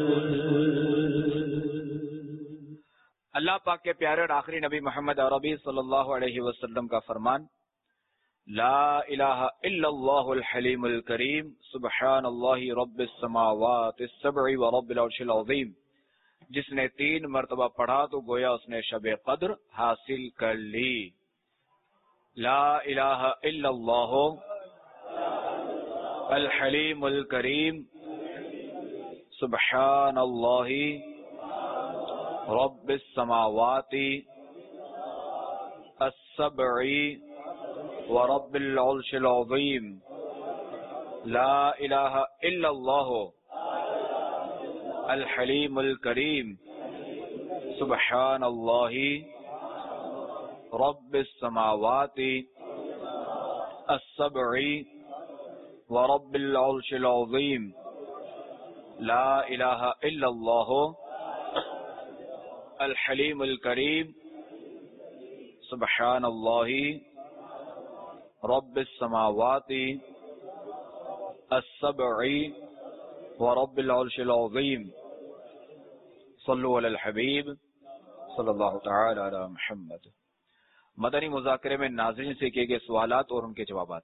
اللہ پاک کے پیارے اور آخری نبی محمد عربی صلی اللہ علیہ وسلم کا فرمان, لا الہ الا اللہ الحلیم الکریم سبحان اللہ رب السماوات السبع و رب العرش العظیم. جس نے تین مرتبہ پڑھا تو گویا اس نے شب قدر حاصل کر لی. لا الہ الا اللہ الحلیم الکریم سبحان اللہ رب السماوات السبع ورب العرش العظیم. لا الہ الا اللہ الحلیم الکریم سبحان اللہ رب السماوات السبع ورب العرش العظیم لا الہ الا اللہ الحلیم الکریم سبحان اللہ رب السماوات السبع ورب العرش العظیم صلو علی الحبیب صلی اللہ تعالی علی محمد. مدنی مذاکرے میں ناظرین سے کیے گئے سوالات اور ان کے جوابات.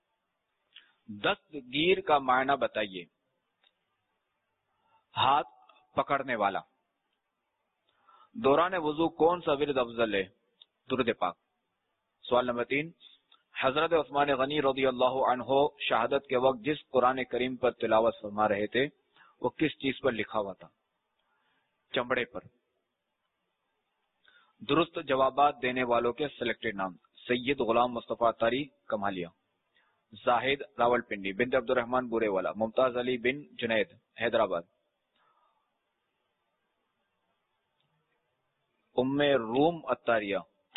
دستگیر کا معنی بتائیے. ہاتھ پکڑنے والا. دوران وضو کون سا ورد افضل ہے؟ درود پاک. سوال نمبر تین، حضرت عثمان غنی رضی اللہ عنہ شہادت کے وقت جس قرآن کریم پر تلاوت فرما رہے تھے وہ کس چیز پر لکھا ہوا تھا؟ چمڑے پر. درست جوابات دینے والوں کے سلیکٹڈ نام: سید غلام مصطفیٰ تاری کمالیہ، زاہد راول پنڈی، بنت عبد الرحمن بورے والا، ممتاز علی بن جنید حیدرآباد، ام روم اتاریہ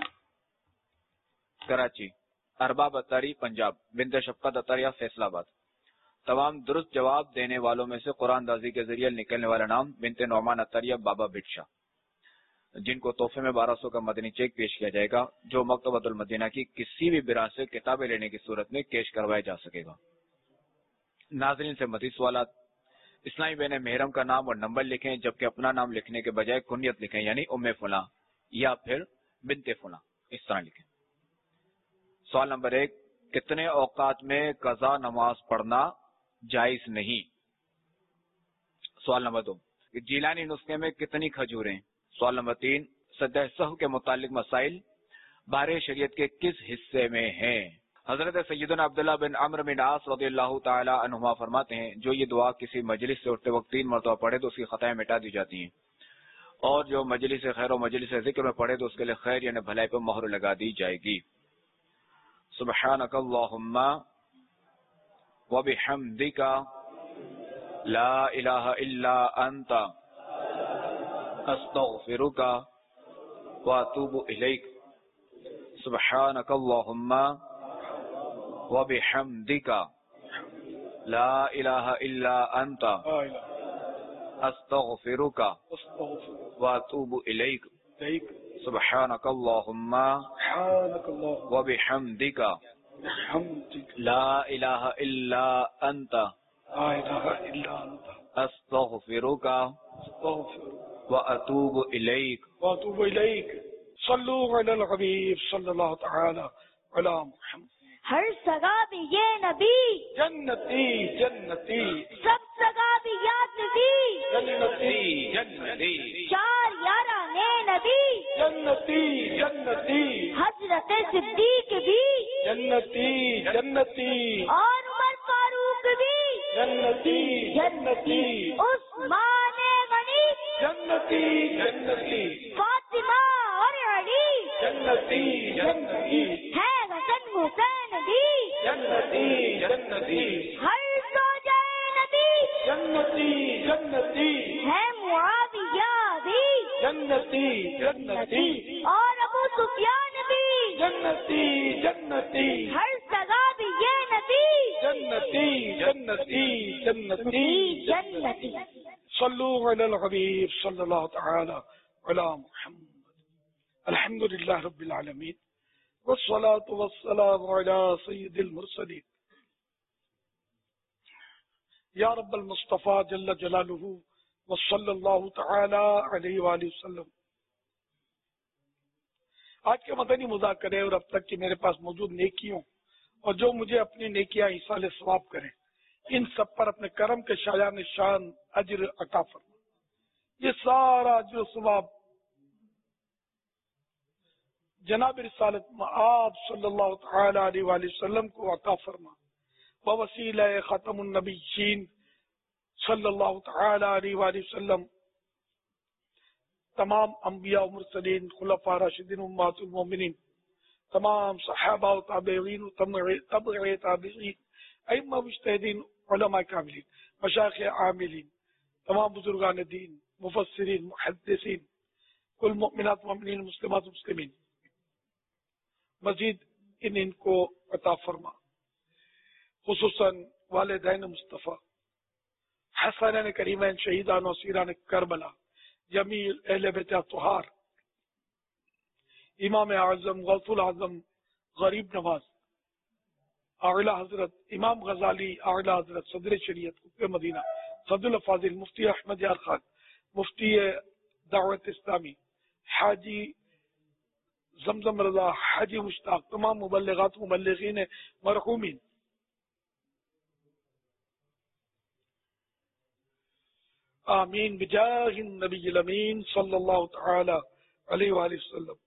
کراچی، ارباب اتاری پنجاب، بنت شفقت اتاریہ فیصل آباد. تمام درست جواب دینے والوں میں سے قرآن دازی کے ذریعے نکلنے والا نام: بنت نعمان اتاریہ بابا بٹشا، جن کو تحفے میں بارہ سو کا مدنی چیک پیش کیا جائے گا، جو مکتبۃ المدینہ کی کسی بھی برانچ سے کتابیں لینے کی صورت میں کیش کروایا جا سکے گا. ناظرین سے مزید سوالات: اسلامی بین محرم کا نام اور نمبر لکھیں، جبکہ اپنا نام لکھنے کے بجائے کنیت لکھیں، یعنی ام فلاں یا پھر بنت فلاں، اس طرح لکھیں. سوال نمبر ایک، کتنے اوقات میں قضا نماز پڑھنا جائز نہیں؟ سوال نمبر دو، جیلانی نسخے میں کتنی کھجوریں؟ سوال نمبر تین، سجدہ سہو کے متعلق مسائل بارِ شریعت کے کس حصے میں ہیں؟ حضرت سیدنا عبداللہ بن عمرو بن عاص رضی اللہ تعالی عنہما فرماتے ہیں، جو یہ دعا کسی مجلس سے اٹھتے وقت تین مرتبہ پڑھے تو اس کی خطائیں مٹا دی جاتی ہیں، اور جو مجلس خیر و مجلس ذکر میں پڑھے تو اس کے لیے خیر یعنی بھلائی پر مہر لگا دی جائے گی. سبحانک اللہم وبحمدک لا الہ الا انت استغفرک واتوب الیک. سبحانک اللہم وبحمدک لا الہ الا انت استغفرک واتوب الیک. سبحانک اللہم وبحمدک لا الہ الا انت استغفرک واتوب الیک. واتوب الیک. صلو علی الحبیب صلی اللہ تعالی علی محمد. ہر سگا بھی یہ نبی جنتی جنتی، سب سگا بھی یاد نبی جنتی جنتی، چار یارانے نبی جنتی جنتی، حضرت صدیق بھی جنتی جنتی، اور عمر فاروق بھی جنتی جنتی، عثمان غنی جنتی جنتی، فاطمہ اور علی جنتی جنتی، ہے حسن حسین بھی جنتی جنتی، ہر زوجہ نبی جنتی جنتی، ہے معاویہ بھی جنتی جنتی، اور ابو سفیان بھی جنتی جنتی، ہر سگا بھی یہ نبی جنتی جنتی جنتی جنتی. صلو علی الحبیب صلی اللہ تعالی علی محمد. الحمد للہ رب العالمین والصلاة والسلام علی سید المرسلین. یا رب المصطفیٰ جل جلالہ وصلی اللہ تعالی علیہ وآلہ وسلم. آج کے مدنی مذاکرے اور اب تک کی میرے پاس موجود نیکیوں اور جو مجھے اپنی نیکیاں ایصال ثواب کریں، ان سب پر اپنے کرم کے شایان شان اجر عطا فرما. یہ سارا جو ثواب جناب رسالت آپ صلی اللہ تعالی علیہ وآلہ وسلم کو عطا فرما. بوسیلہ ختم النبیین صلی اللہ تعالی علیہ وآلہ وسلم تمام انبیاء و مرسلین، خلفاء راشدین، امہات المومنین، تمام صحابہ و تابعین و تبع تابعین، ائمہ مجتہدین، علماء کاملین، مشایخ عاملین، تمام بزرگان دین، مفسرین، محدثین، کل مومنات مومنین، مسلمات مسلمین، مزید ان ان کو عطا فرما، خصوصاً والدین مصطفیٰ، حسنین کریمین، شہیدان و اسیران کربلا، جمیع اہل بیت اطہار، امام اعظم غوث العظم غریب نواز، اعلی حضرت امام غزالی، اعلی حضرت صدر شریعت قطب مدینہ سعد الفاضل، مفتی احمد یار خان، مفتی دعوت اسلامی حاجی زمزم رضا، حاجی مشتاق، تمام مبلغات مبلغین مرحومین، آمین بجاہ النبی الامین صلی اللہ تعالی علیہ وآلہ وسلم۔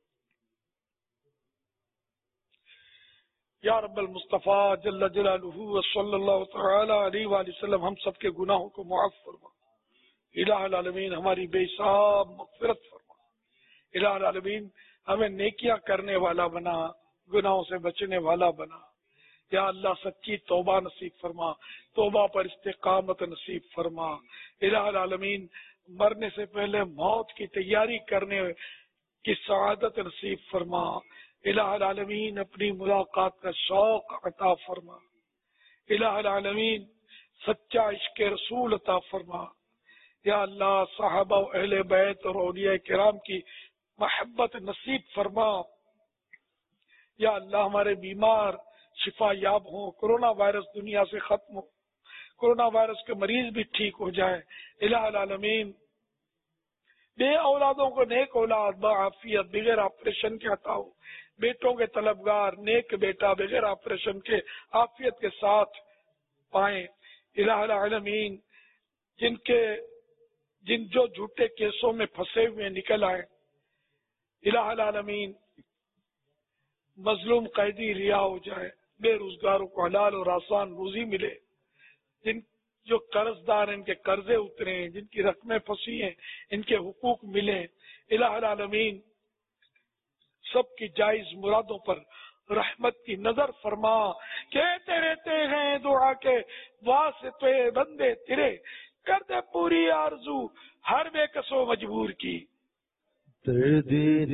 یا رب المصطفیٰ جل جلالہ صلی اللہ تعالی علیہ وآلہ وسلم ہم سب کے گناہوں کو معاف فرما، الہ العالمین ہماری بے حساب مغفرت فرما، الہ العالمین ہمیں نیکیاں کرنے والا بنا، گناہوں سے بچنے والا بنا، یا اللہ سچی توبہ نصیب فرما، توبہ پر استقامت نصیب فرما، الہ العالمین مرنے سے پہلے موت کی تیاری کرنے کی سعادت نصیب فرما، الہ العالمین اپنی ملاقات کا شوق عطا فرما، الہ العالمین سچا عشق رسول عطا فرما، یا اللہ صحابہ و اہل بیت اور اولیاء کرام کی محبت نصیب فرما، یا اللہ ہمارے بیمار شفا یاب ہوں، کرونا وائرس دنیا سے ختم ہو، کرونا وائرس کے مریض بھی ٹھیک ہو جائے، الہ العالمین بے اولادوں کو نیک اولاد بعافیت بغیر آپریشن کے عطا ہو، بیٹوں کے طلبگار نیک بیٹا بغیر آپریشن کے عافیت کے ساتھ پائیں، الہ العالمین جن کے جن جو جھوٹے کیسوں میں پھنسے ہوئے نکل آئے، الہ العالمین مظلوم قیدی رہا ہو جائے، بے روزگاروں کو حلال اور آسان روزی ملے، جن جو قرض دار ان کے قرضے اترے ہیں، جن کی رقمیں پھنسی ہیں ان کے حقوق ملیں، الہ العالمین سب کی جائز مرادوں پر رحمت کی نظر فرما، کہتے رہتے ہیں دعا کے واسطے بندے تیرے، کر دے پوری آرزو ہر بے کس و مجبور کی، درد دل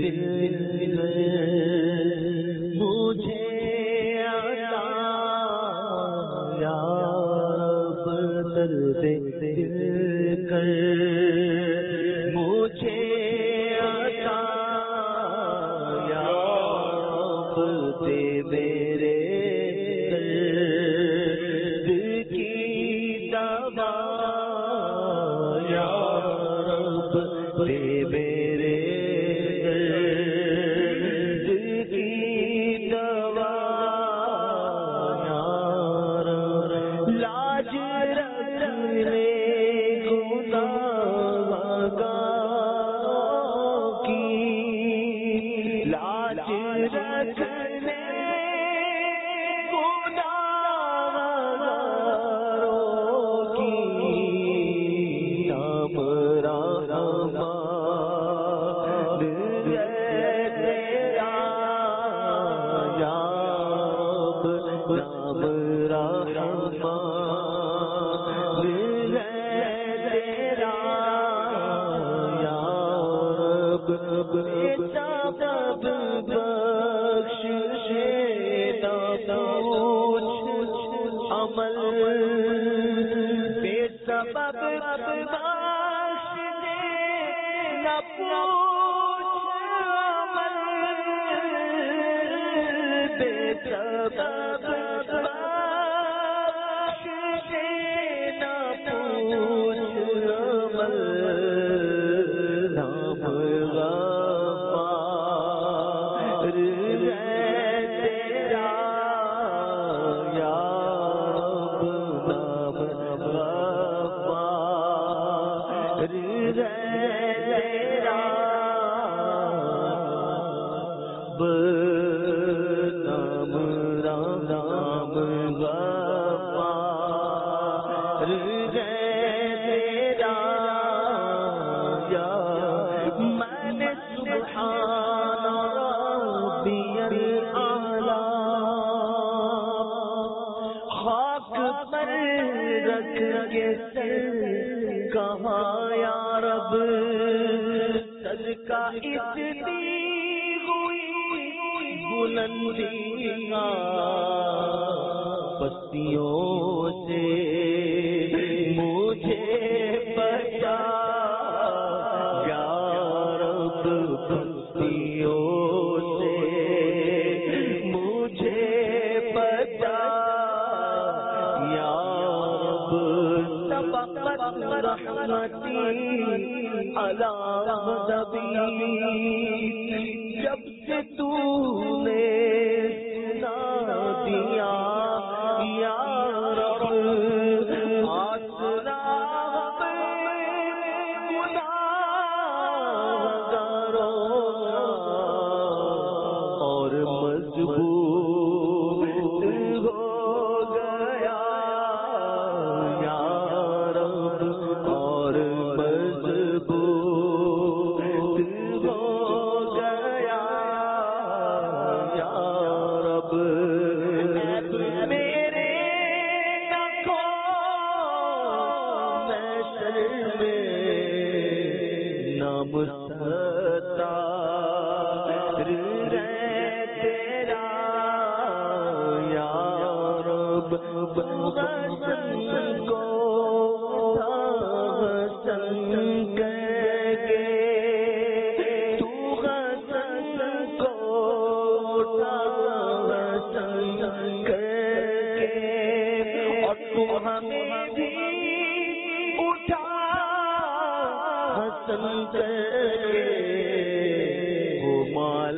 مجھے عطا یا رب، درد دل کر مجھے عطا یا رب، دے میرے درد کی دوا یا رب، دے میرے کہاں اب صدقہ اتنی ہوئی بلندیاں بستیوں سے مجھے بچا یا رب بستیوں سے مجھے بچا یا رب سبقت رحمتی علی نبی جب سے تو نے سنا دیا یا رب آسرا اور مضبوط ہو گیا یا رب اور مضبوط ہو گیا یا رب میرے نکو محشر میں نام ستا حسن کو حسن کر کے تو حسن کو حسن کر کے اور تو ہمیں بھی اٹھا حسن کر کے وہ مال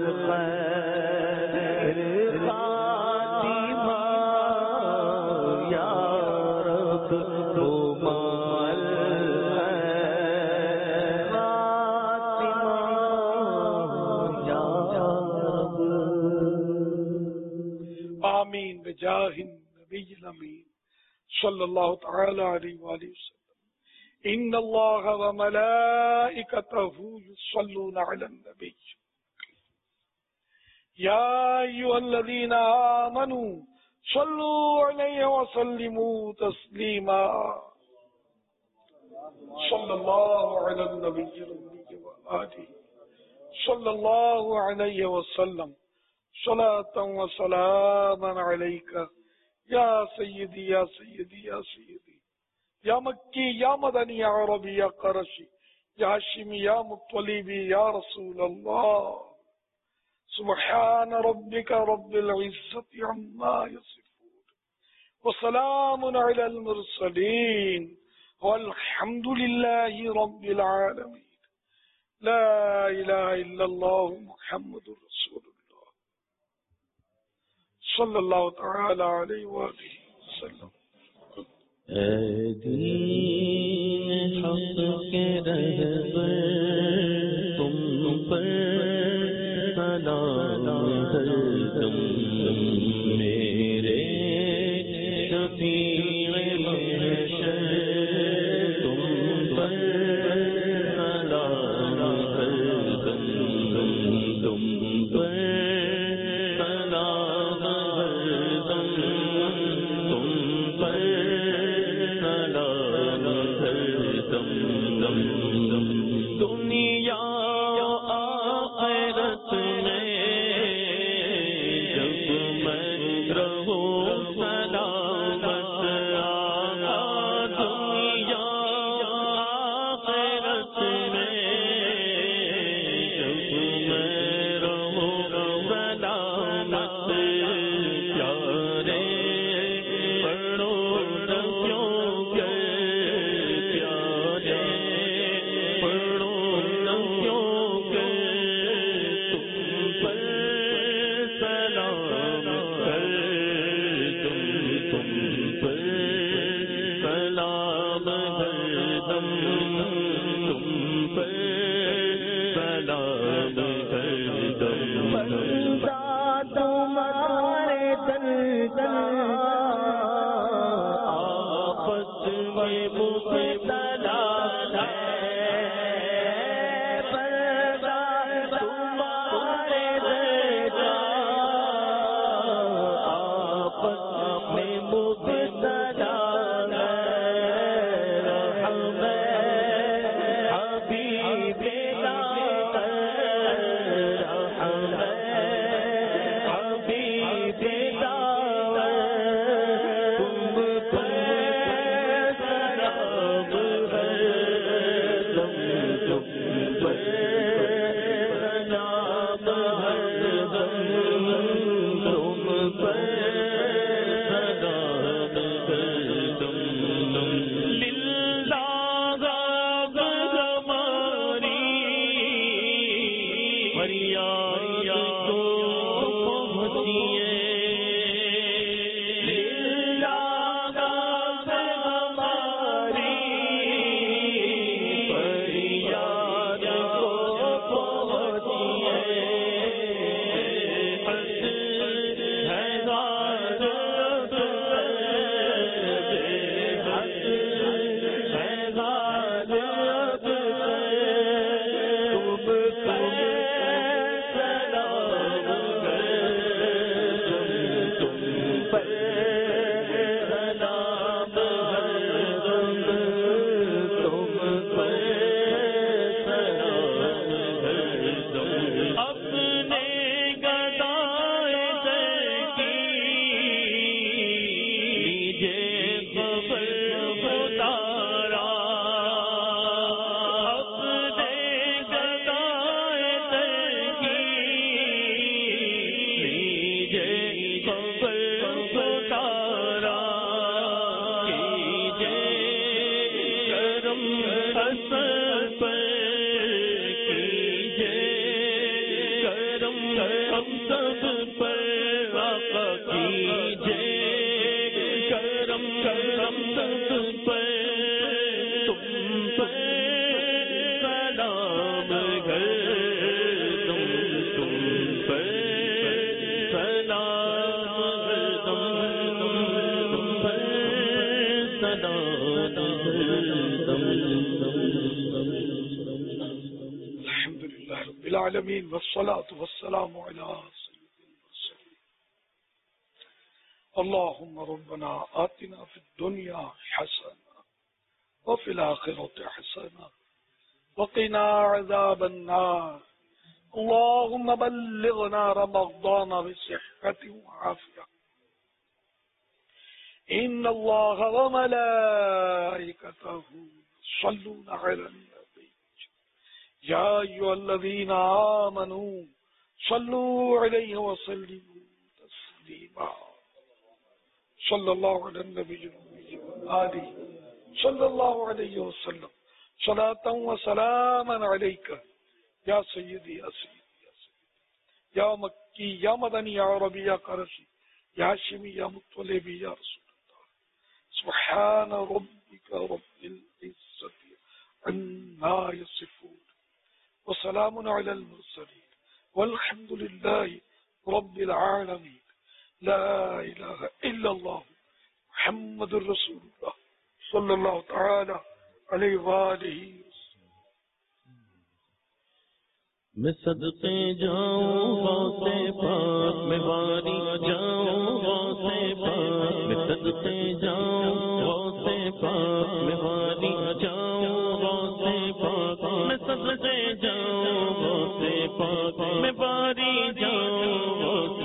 آمین بجاہ النبی الامین صلی اللہ تعالی علیہ وآلہ وسلم ان اللہ وملائکتہ یصلون علی النبی یا ایھا الذین آمنوا صلوا علیہ وسلموا تسلیما صلی اللہ علی النبی الامین وآلہ صلی اللہ علیہ وسلم صلاة و سلاما علیکہ یا سیدی یا سیدی یا سیدی یا مکی یا مدنی یا عربی یا قرشی یا ہاشمی یا مطلبی یا رسول اللہ سبحان ربک رب العزت عما یصفون وسلام علی المرسلین والحمد للہ رب العالمین لا الہ الا اللہ محمد رسول اللہ صلی اللہ تعالی علیہ وآلہ وسلم. اے دین حق کے رہبر تم پر سلام ہردم میرے شفیع محشر تم پر سلام ہردم تم پر دنیا آخرت میں جب میں رہوں سلامت آقا دنیا آخرت میں جب میں رہوں سلامت پیارے پڑھو نبیوں کے پیارے پڑھو نبیوں کے تم پر سلام کر تم تم پر سلام ہردم تم پر سلام ہردم بندہ تمہارے دل آپس میں مبتلا ہے بندہ تمہارے دل آپس میں مبتلا ہے الحمدللہ رب العالمین والصلاة والسلام علی سید المرسلین. اللہم ربنا آتنا فی الدنیا حسنہ وفی الآخرۃ حسنہ وقنا عذاب النار. اللهم بلغنا رمضان بصحة وعافية. إن الله وملائكته يصلون على النبي يا أيها الذين آمنوا صلوا عليه وسلموا تسليما. صلى الله على النبي وآله صلى الله عليه وسلم صلاة وسلاما عليك یا سیدی یا سیدی یا سیدی یا مکی یا مدنی یا عربی یا قرشی یا ہاشمی یا مطلبی یا رسول اللہ. سبحان ربک رب العزت عما یصفون وسلام علی المرسلین والحمد للہ رب العالمین. لا الہ الا اللہ محمد الرسول اللہ صلی اللہ تعالی علیہ وآلہ. میں صدقے جاؤں غوث پاک میں باری جاؤں غوث پاک میں صدقے جاؤں غوث پاک میں باری جاؤں غوث پاک میں صدقے جاؤں غوث پاک میں باری جاؤں غوث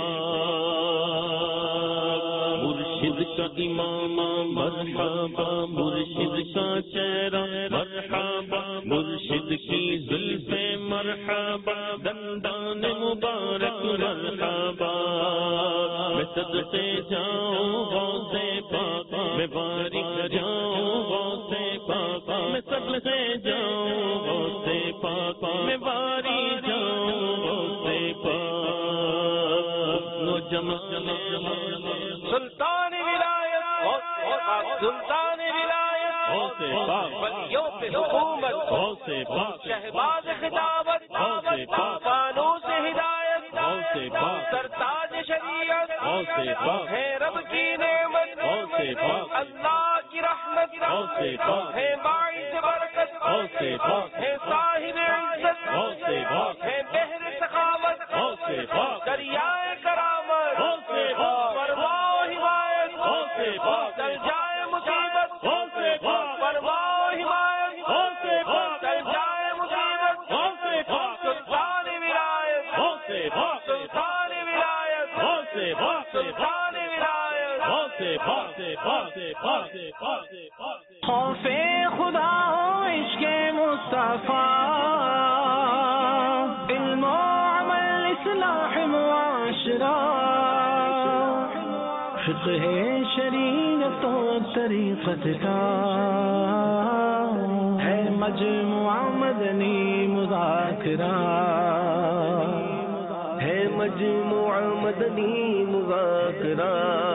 پاک. مرشد کا امام مرحبا مرشد کا چہرہ مرحبا مرشد کی زلف مرحبا دندان مبارک مرحبا. میں صدقے جاؤں غوث پاک میں بارک جاؤں غوث پاک میں صدقے جاؤں غوث پاک میں باری جاؤں غوث پاک. نو جمال سلطان ولایت سلطان ولایت ولیوں پہ حکومت شہباز خطابت فانوس ہدایت سرتاج شریعت ہے رب کی نعمت اللہ کی رحمت ہے باعث برکت ہے صاحب عزت ہے بحر سخاوت دریائے کرامت فرماؤ حمایت چل جائے مصیبت فرماؤ حمایت چل جائے مصیبت. سلطان ولایت سلطان ولایت سلطان ولایت. خوف خدا عشق مصطفیٰ علم و عمل اصلاح معاشرہ فقہ شریعت و طریقت کا ہے مجموعہ مدنی مذاکرہ ہے مجموعہ مدنی مذاکرہ.